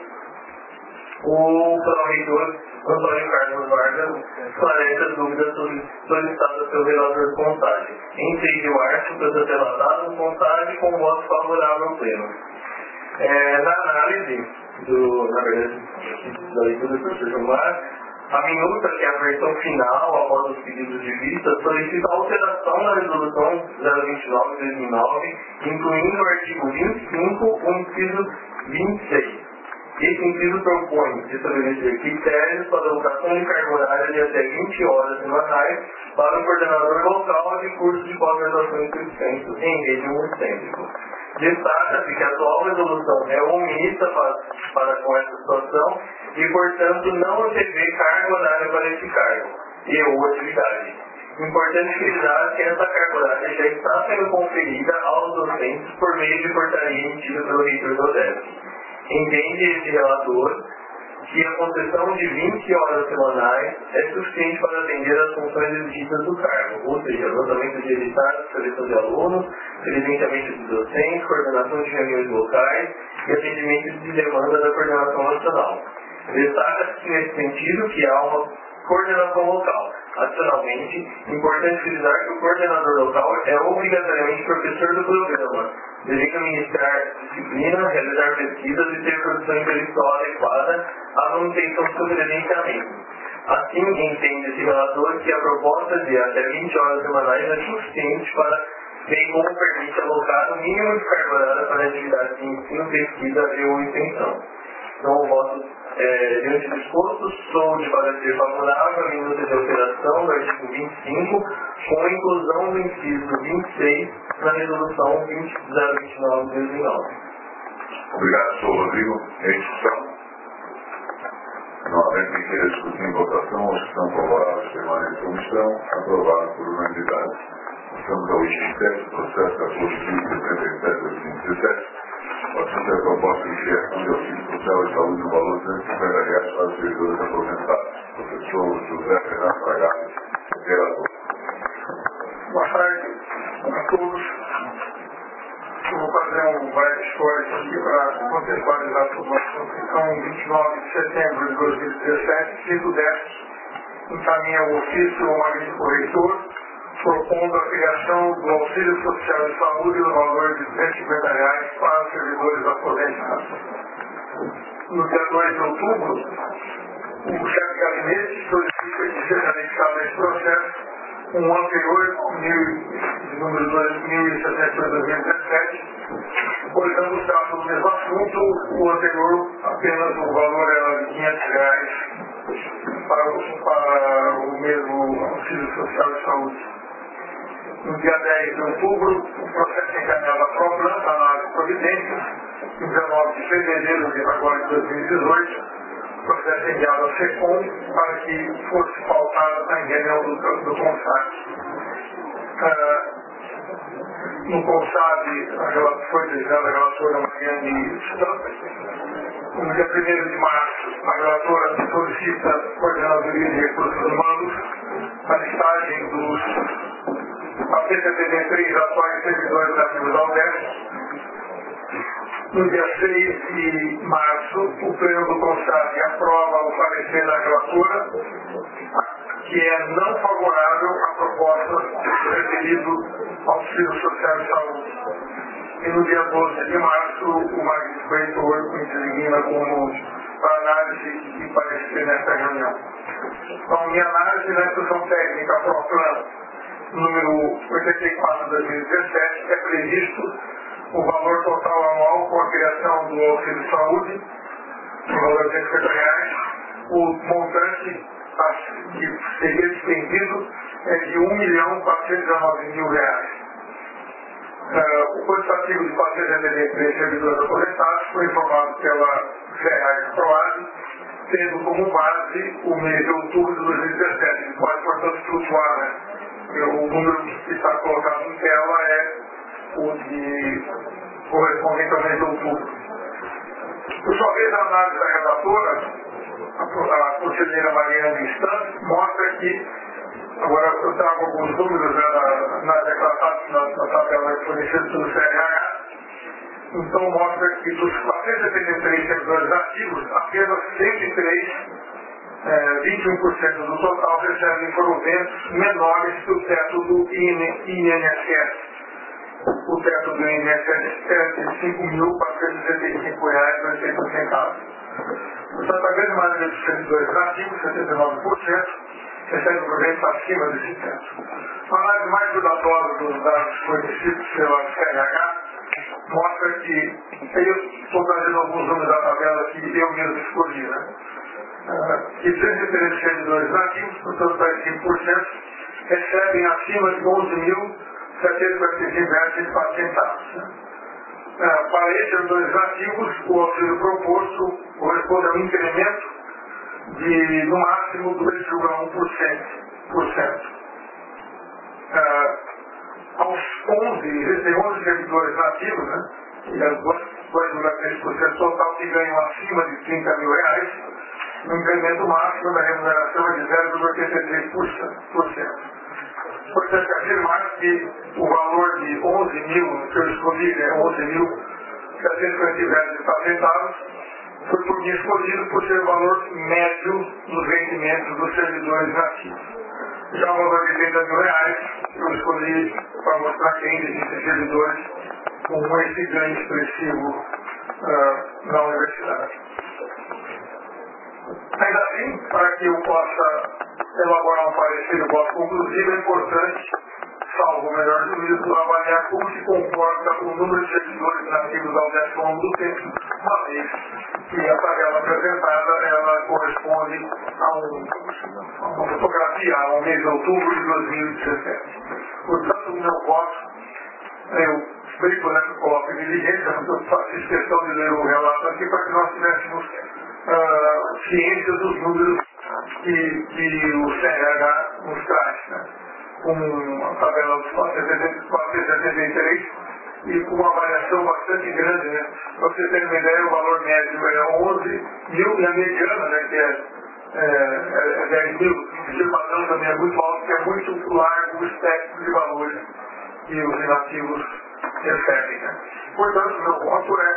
S4: o pró-reitor Antônio Carlos Vargas esclarece as dúvidas solicitadas pelo relator do CONSAD. Em seis de março, o processo é relatado no CONSAD com voto favorável ao pleno. É, na análise, do, na verdade, da leitura do professor Gilmar, a minuta, que é a versão final após os pedidos de vista, solicita alteração na resolução zero vinte e nove de dois mil e nove, incluindo o artigo vinte e cinco, o inciso vinte e seis. Esse inciso propõe estabelecer critérios para a alocação de carga horária de até vinte horas semanais para o coordenador local de curso de pós-graduação em em rede multicêntrico. Destaca-se que a atual resolução é omissa para, para com essa situação e, portanto, não antevê carga horária para esse cargo e ou atividade. Importante frisar que essa carga horária já está sendo conferida aos docentes por meio de portaria emitida pelo reitor do O D E S. Entende esse relator que a concessão de vinte horas semanais é suficiente para atender às funções exigidas do cargo, ou seja, levantamento de editais, seleção de alunos, credenciamento de docentes, coordenação de reuniões locais e atendimento de demanda da coordenação nacional. Destaca-se nesse sentido que há uma coordenação local. Adicionalmente, importante frisar que o coordenador local é obrigatoriamente professor do programa, devendo ministrar disciplina, realizar pesquisas e ter produção intelectual adequada à manutenção do seu credenciamento. Assim, entende-se relator que a proposta de até vinte horas semanais é suficiente para, bem como permite alocar o mínimo de carga horária para atividades de ensino, pesquisa e ou extensão. Então, o voto é, diante do exposto, sou de parecer favorável à minuta de alteração do artigo vinte e cinco, com a inclusão do inciso vinte e seis na resolução vinte mil vinte e nove de dois mil e nove.
S1: Obrigado, senhor Rodrigo. Em discussão? Novamente, quem queira discutir em votação, os que estão favoráveis permanecem em comissão, aprovado por unanimidade. Estamos ao item sete, processo quatorze mil setenta e sete de dois mil e dezessete. O assunto é a proposta de criação de auxílio social e saúde no valor de duzentos e cinquenta reais para os servidores aposentados. Professor José Fernando Fragatti, vereador.
S3: Boa tarde a todos. Eu vou fazer um breve histórico aqui para contextualizar todo o assunto. Então, vinte e nove de setembro de dois mil e dezessete, Cito Destos encaminha o ofício ao magnífico reitor, propondo a criação do auxílio social de saúde no valor de duzentos e cinquenta reais para os servidores aposentados. No dia dois de outubro, o chefe de gabinete solicita que seja anexado a esse processo um anterior, de número dois mil e setenta e oito de dois mil e dezessete, pois ambos tratam do mesmo assunto. O anterior, apenas o valor era de quinhentos reais para o, para o mesmo auxílio social de saúde. No dia dez de outubro, o processo encaminhado à própria análise de providências. Em dezenove de fevereiro de agora de dois mil e dezoito, o processo enviado ao SECOM para que fosse pautado na reunião do, do CONSAB. Uh, no CONSAB foi desejada a relatora Mariane Stamp. No dia primeiro de março, a relatora solicita a Coordenadoria de Recursos Humanos a listagem dos a P C P D três atuais servidores ativos da UDESC. No dia seis de março, o Pleno do CONSAB aprova o parecer da relatora, que é não favorável à proposta do referido auxílio social de saúde. E no dia doze de março, o magnífico reitor me designa como para análise e parecer nesta reunião. Então, minha análise na instrução técnica PROPLAN número oitenta e quatro de dois mil e dezessete é previsto o valor total anual com a criação do auxílio saúde, no valor de duzentos e cinquenta reais. O montante que seria despendido é de um milhão quatrocentos e dezenove mil reais. Uh, o quantitativo de quatrocentos e setenta e três servidores aposentados foi informado pela Ferrari Proad, tendo como base o mês de outubro de dois mil e dezessete, que pode, portanto, flutuar, né? O número que está colocado em tela é o de correspondente ao mês de outubro. Por sua vez, a análise da relatora, a, a conselheira Mariane Stamp, mostra que, agora eu trago alguns números né, na, na declaração, na, na tabela fornecida pelo C N H, então mostra que dos quatrocentos e setenta e três servidores ativos, apenas cento e três, é, vinte e um por cento do total, recebem proventos menores que o teto do I N S S. O teto do I N S S é de cinco mil quatrocentos e setenta e cinco reais e oitenta centavos. Portanto, a grande maioria dos servidores ativos, setenta e nove por cento, recebe proventos acima desse teto. Uma análise mais cuidadosa dos dados fornecidos pela C N H mostra que, eu estou trazendo alguns números da tabela que eu mesmo escolhi, né? Uh, que duzentos e treze servidores ativos, portanto, vinte e cinco por cento, recebem acima de onze mil setecentos e quarenta e cinco reais e quatro centavos. Uh, para esses servidores ativos, o auxílio proposto corresponde a um incremento de, no máximo, dois vírgula um por cento. Uh, aos onze, existem onze servidores ativos, né? E as dois vírgula três por cento total que ganham acima de trinta mil reais, o incremento máximo da remuneração é de zero vírgula oitenta e três por cento. Portanto, afirmar que o valor de onze mil, que eu escolhi, é onze mil setecentos e quarenta reais e quatro centavos, foi por mim escolhido por ser o valor médio dos rendimentos dos servidores nativos. Já o valor de trinta mil reais, eu escolhi para mostrar que ainda existem servidores com esse ganho expressivo uh, na universidade. Ainda assim, para que eu possa elaborar um parecer de voto conclusivo, é importante, salvo o melhor juízo, avaliar como se comporta o número de servidores nativos da UDESC ao longo do tempo, uma vez que a tabela apresentada ela corresponde a, um, a uma fotografia ao mês de outubro de dois mil e dezessete. Portanto, o meu voto, eu explico, né, que eu coloco em diligência, mas eu faço questão de ler o relato aqui para que nós tivéssemos uh, ciência dos números que, que o C N H nos traz, né? Com a tabela dos quatrocentos e setenta e três e com uma variação bastante grande, né? Para vocês terem uma ideia, o valor médio é onze mil e a mediana, né, que é, é, é dez mil, o padrão também é muito alto, que é muito largo o espectro de valores que os inativos recebem, né? Portanto, meu voto é,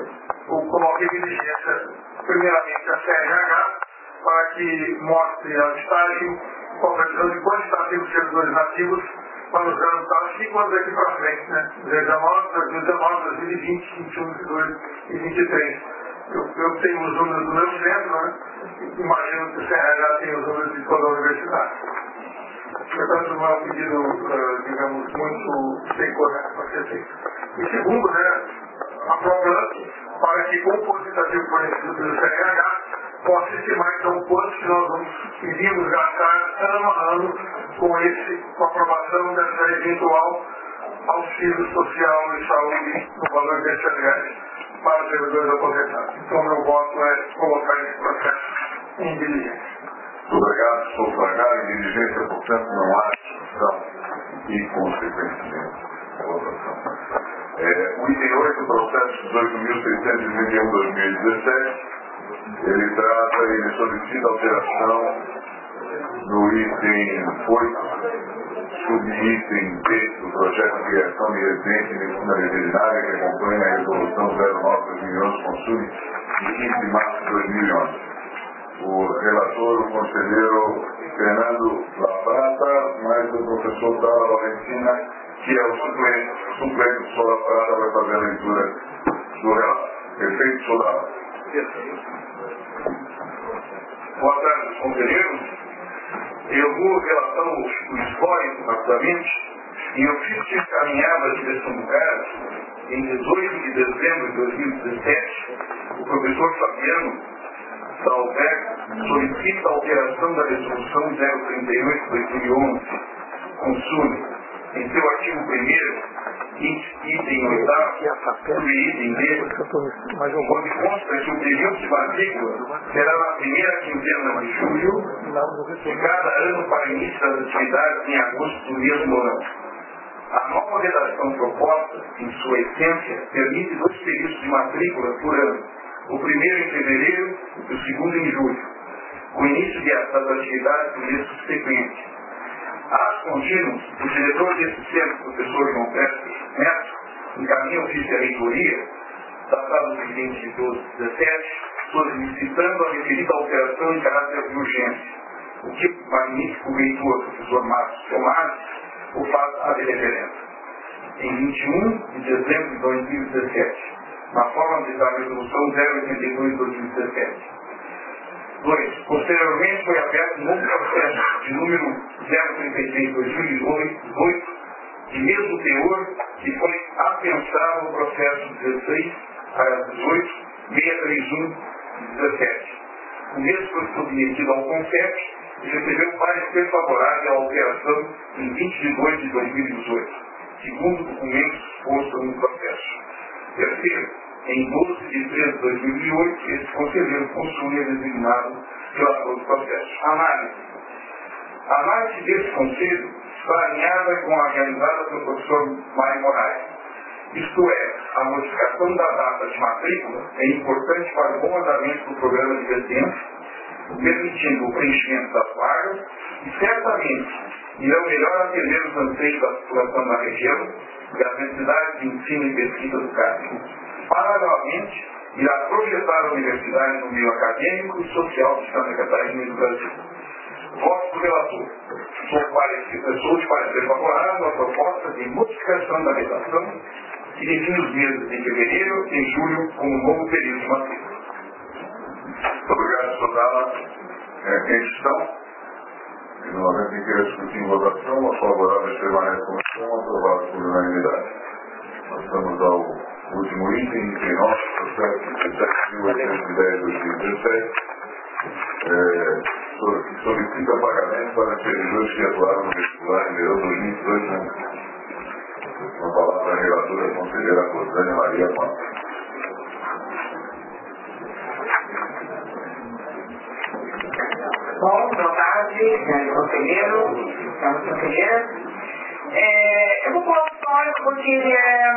S3: eu coloquei diligência, primeiramente a C N H, para que mostre a listagem, conversando de quantitativos servidores nativos para os anos das cinco anos daqui para frente, né? dois mil e dezenove, dois mil e dezenove, dois mil e vinte, dois mil e vinte e um, vinte e dois e vinte e três. Eu, eu tenho os números do meu centro, né? Imagino que o C N H tem os números de toda a universidade. Portanto, não é um pedido, uh, digamos, muito seco, né, para ser feito. E segundo, né, a própria, para que com o quantitativo fornecido pelo C N H, possa estimar então quanto que nós vamos iríamos gastar ano a ano com, esse, com a aprovação dessa eventual auxílio social e saúde no valor de dez reais para os servidores aposentados. Então, meu voto é colocar esse processo em diligência.
S1: Muito obrigado, sou Fragar. Em diligência, portanto, não há discussão e, consequentemente, votação. É, o item oito, o processo dezoito mil seiscentos e vinte e um de dois mil e dezessete, ele trata, ele solicita alteração no item oito, subitem B do projeto de criação de residência em medicina veterinária que acompanha a resolução zero nove barra dois mil e onze, consume de quinze de março de dois mil e onze. O relator, o conselheiro Fernando Laprata, mais o professor Dara Valentina, que é o suplente, o suplente do Sola Prata, vai fazer a leitura do relato. Perfeito, Sola?
S8: Boa tarde, conselheiros. Eu vou relatar o, o histórico rapidamente. Em ofício encaminhado à direção do caso, em dezoito de dezembro de dois mil e dezessete, o professor Fabiano Salver solicita a alteração da resolução zero trinta e oito de dois mil e onze, consume, em seu artigo primeiro, item oitavo, e item B, onde consta que o período de matrícula será na primeira quinzena de julho de cada ano para início das atividades em agosto do mesmo ano. A nova redação proposta, em sua essência, permite dois períodos de matrícula por ano, o primeiro em fevereiro e o segundo em julho, com início das atividades do mês subsequente. As contínuas, o diretor desse centro, o professor João Pedro Neto, encaminha ofício à reitoria, datado do vigente de doze de dezessete, solicitando a referida alteração em caráter de urgência, o que o magnífico reitor, o professor Marcos Tomás, o faz a referência. Em vinte e um de dezembro de dois mil e dezessete, na forma de da resolução zero oitenta e dois de dois mil e dezessete. dois. Posteriormente foi aberto um novo processo de número zero trinta e três de dois mil e dezoito, de mesmo teor, que foi apensado no processo dezesseis a dezoito, seiscentos e trinta e um de dezessete. O mesmo foi submetido ao CONFEP e recebeu parecer favorável à alteração em vinte de dois de dois mil e dezoito, segundo documentos expostos no processo. Terceiro, em doze de três de dois mil e oito, esse conselheiro consume designado relator do processo. Análise. A análise desse conselho está alinhada com a realizada pelo professor Mário Moraes. Isto é, a modificação da data de matrícula é importante para o bom andamento do programa de residência, permitindo o preenchimento das vagas e certamente irão melhor atender os anseios da população da região e as necessidades de ensino e pesquisa do caso. Paralelamente, irá projetar a universidade no meio acadêmico e social de Santa Catarina e do Brasil. Voto do relator. Sou, parecer, sou de parecer favorável à proposta de modificação da redação que define os meses de fevereiro e julho como novo período de matrícula.
S1: Muito obrigado, Sodala. É, quem estão? E novamente em que é discutir em votação, os favoráveis permanecem como estão, aprovados por unanimidade. Nós estamos ao último item, item nosso, processo dezessete mil oitocentos e dez de dois mil e dezessete, é, que solicita pagamento para servidores que atuaram no vestibular em verão dois mil e dezoito. Uma palavra à relatora, a conselheira Rosânia Maria Mata.
S7: Bom, boa tarde, senhor conselheiro, senhora conselheira. É, eu vou falar um histórico porque ele é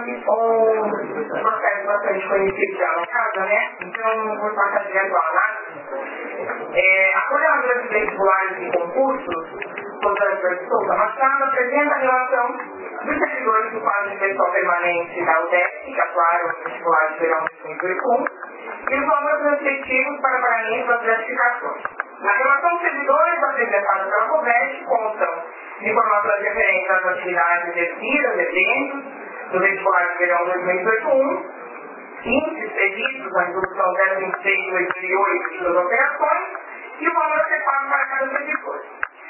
S7: um processo bastante conhecido já na casa, né? Então, vou passar direto à análise. É, a coordenadora de vestibulares e concursos, Rosânia de Souza Machado, apresenta a relação dos servidores do quadro de pessoal permanente da U D E S, que atuaram no vestibular de verão de dois mil e dezoito, e os valores respectivos para pagamento das gratificações. Na relação dos servidores apresentada pela COVEST, constam informações referentes às atividades exercidas, eventos, do vestibular de verão dois mil e dezoito um, índices previstos na resolução zero vinte e seis de dois mil e oito e suas operações, e o valor a ser pago para cada servidor.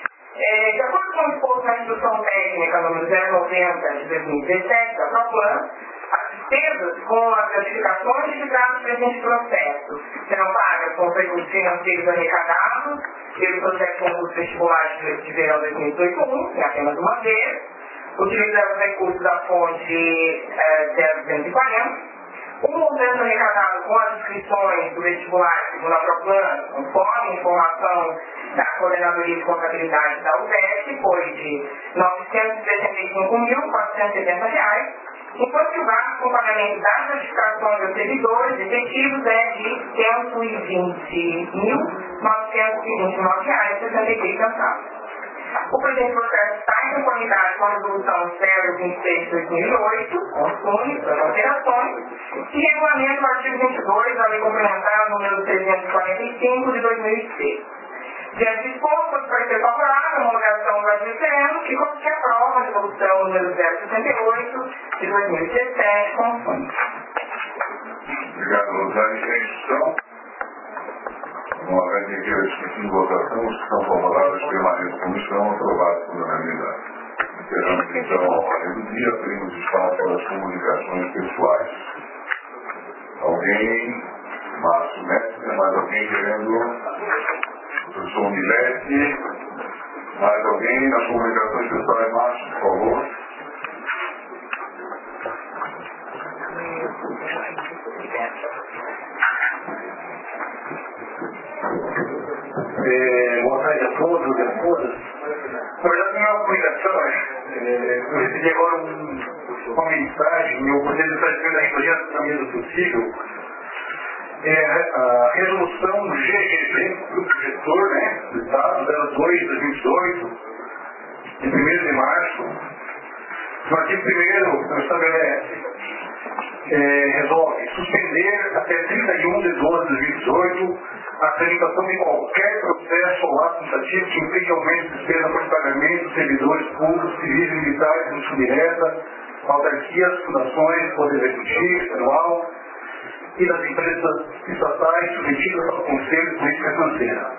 S7: É, de acordo com o exposto na instrução técnica número zero noventa de dois mil e dezessete da PROPLAN, as despesas com as gratificações de dados presentes processo serão pagas com os recursos financeiros arrecadados pelo projeto de concurso vestibular de verão dois mil e dezoito um, em apenas uma vez, utilizando os recursos da fonte é, zero duzentos e quarenta. O montante arrecadado com as inscrições do vestibular segundo a PROPLAN, conforme informação da Coordenadoria de Contabilidade da U D E S, foi de novecentos e sessenta e cinco mil, quatrocentos e setenta reais, enquanto que o gasto com pagamento das gratificações dos servidores efetivos é de cento e vinte mil, novecentos e vinte e nove reais e sessenta e três centavos. O presente processo está em conformidade com a resolução zero vinte e seis de dois mil e oito, consume as alterações, e regulamento do artigo vinte e dois da Lei Complementar número trezentos e quarenta e cinco de dois mil e seis. Diante disso, foi parecer favorável a homologação do artigo sereno, que constitui a prova a resolução número zero sessenta e oito de dois mil e dezessete, consume.
S1: Obrigado, Rosânia. Quem estão? Uma vez em que eu discuti em votação, os que são favoráveis permanecem como estão, aprovados por unanimidade. Encerramos então a ordem do dia, abrimos espaço para as comunicações pessoais. Alguém? Márcio Mestre, mais alguém querendo? Professor Milete, mais alguém nas comunicações pessoais? Márcio, por favor.
S8: É, boa tarde a todos e a todas. Na verdade, não é uma comunicação, é, eu recebi agora um, uma mensagem, meu poder de estar da empresa na medida do possível. É, a resolução G G G, Grupo Gestor, né, do Estado, zero dois de dois mil e dezoito, de primeiro de março, no artigo primeiro, estabelece, é, resolve suspender até trinta e um de doze de dois mil e dezoito a tramitação de qualquer processo ou ato administrativo que implique aumento de despesa por pagamento dos servidores públicos, civis e militares de função direta, autarquias, fundações, poder executivo, estadual e das empresas estatais submetidas ao Conselho de Política Financeira.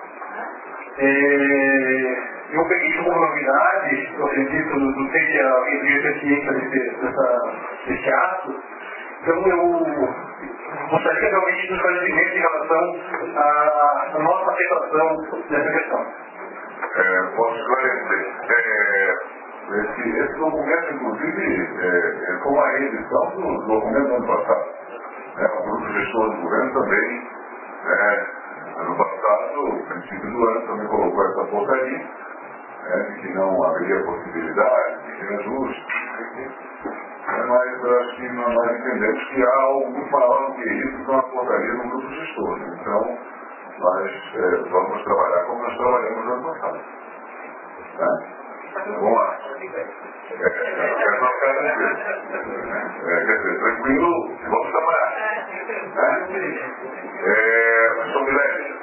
S8: É, eu peguei isso como novidade, eu acredito, não sei se alguém devia ter ciência desse, dessa, desse ato, então eu gostaria realmente de esclarecimento em relação à nossa afetação dessa questão.
S1: É, posso esclarecer. É, esse, esse documento, inclusive, é, é como a reedição do documento do ano passado. É, o grupo gestor do governo também, é, ano passado, no princípio do ano, também colocou essa portaria, é, de que não haveria possibilidade, de que é justo. É, mas eu acho que nós entendemos que há algo maior do que isso com a portaria do grupo gestor. Então, nós é, vamos trabalhar como nós trabalhamos no ano passado. Tá? Vamos lá. É, é, é, quer dizer, tranquilo, vamos trabalhar. Tá? É, sobre Leste.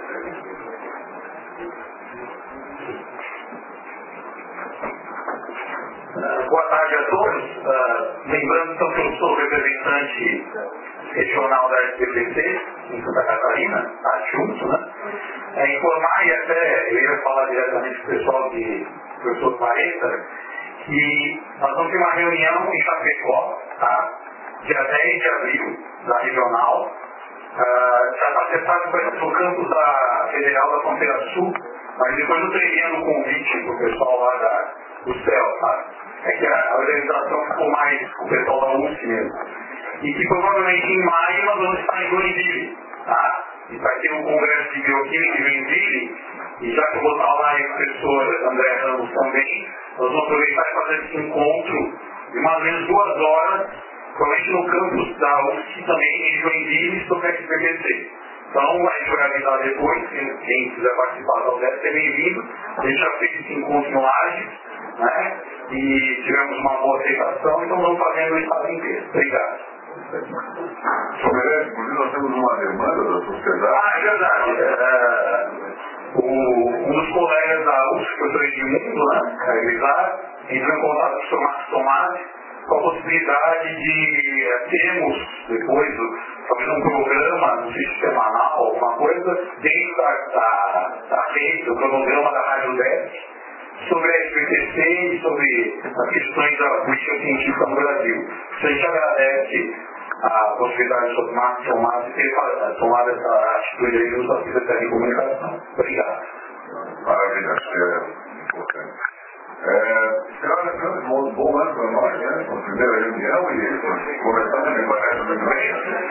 S3: Uh, boa tarde a todos. Uh, lembrando então que eu sou representante regional da S D P C em Santa Catarina, adjunto, né? É, informar e até eu ia falar diretamente com o pessoal de professor Vareta que nós vamos ter uma reunião em Chapecó, tá? Dia dez de abril, da regional. Uh, já está acertado para o campus da Federal da Fronteira Sul, mas depois eu estou enviando um convite para o pessoal lá da, do céu, tá? É que a, a organização ficou mais com o pessoal da U F S mesmo. E que provavelmente em maio nós vamos estar em Joinville, tá? E vai ter um congresso de bioquímica em Joinville, e já que eu vou estar lá e o professor André Ramos também, nós vamos aproveitar e fazer esse encontro de mais ou menos duas horas, provavelmente no campus da U F S também em Joinville, sobre a S B P C. Então, a gente vai avisar depois, quem, quem quiser participar da U F S é bem-vindo. A gente já fez esse encontro no Lages, né? E tivemos uma boa aceitação, então vamos fazendo o estado inteiro. Obrigado.
S1: Sobre inclusive nós temos uma demanda da sociedade.
S3: Ah, é verdade. É, o, um dos colegas da U F S, o professor Edmundo, né, Carizar, entrou em contato com o professor Marcos Tomás com a possibilidade de é, termos depois, talvez um programa, não sei se semanal, alguma coisa, dentro da, da, da rede, do cronograma da Rádio dez, sobre a S B P C e sobre as questões da política científica no Brasil. A gente agradece a possibilidade do Marcos Tomás de ter tomado essa atitude aí junto à Secretaria de Comunicação. Obrigado.
S1: Maravilha, acho que é importante. É, cara, bom, bom ano para nós, né? A primeira reunião e começando me parece muito bem.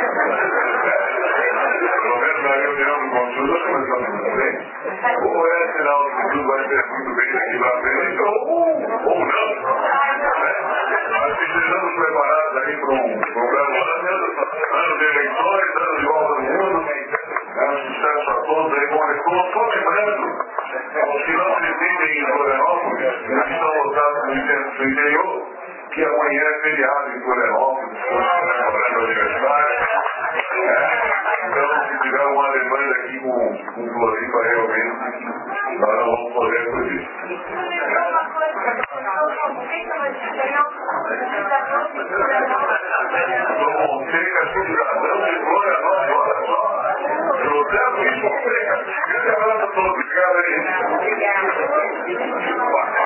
S1: Pelo menos na reunião do consulta começamos muito bem. Ou é sinal de que tudo vai ser muito bem daqui para frente, ou, ou não. Nós estejamos preparados aí para um programa ano de eleições, ano de volta ao mundo. É um sucesso a todos aí, bom recurso. Só lembrando, os que não se sentem em Florianópolis, eles estão lotados no interior, que amanhã é feriado em Florianópolis, comemorando o aniversário. É, então, se tiver uma demanda aqui com, com Floripa, realmente, nós não vamos poder fugir. Sou Fonseca, sou cidadão de Florianópolis, olha só. José Luiz Fonseca. Grande abraço a todos, obrigado aí.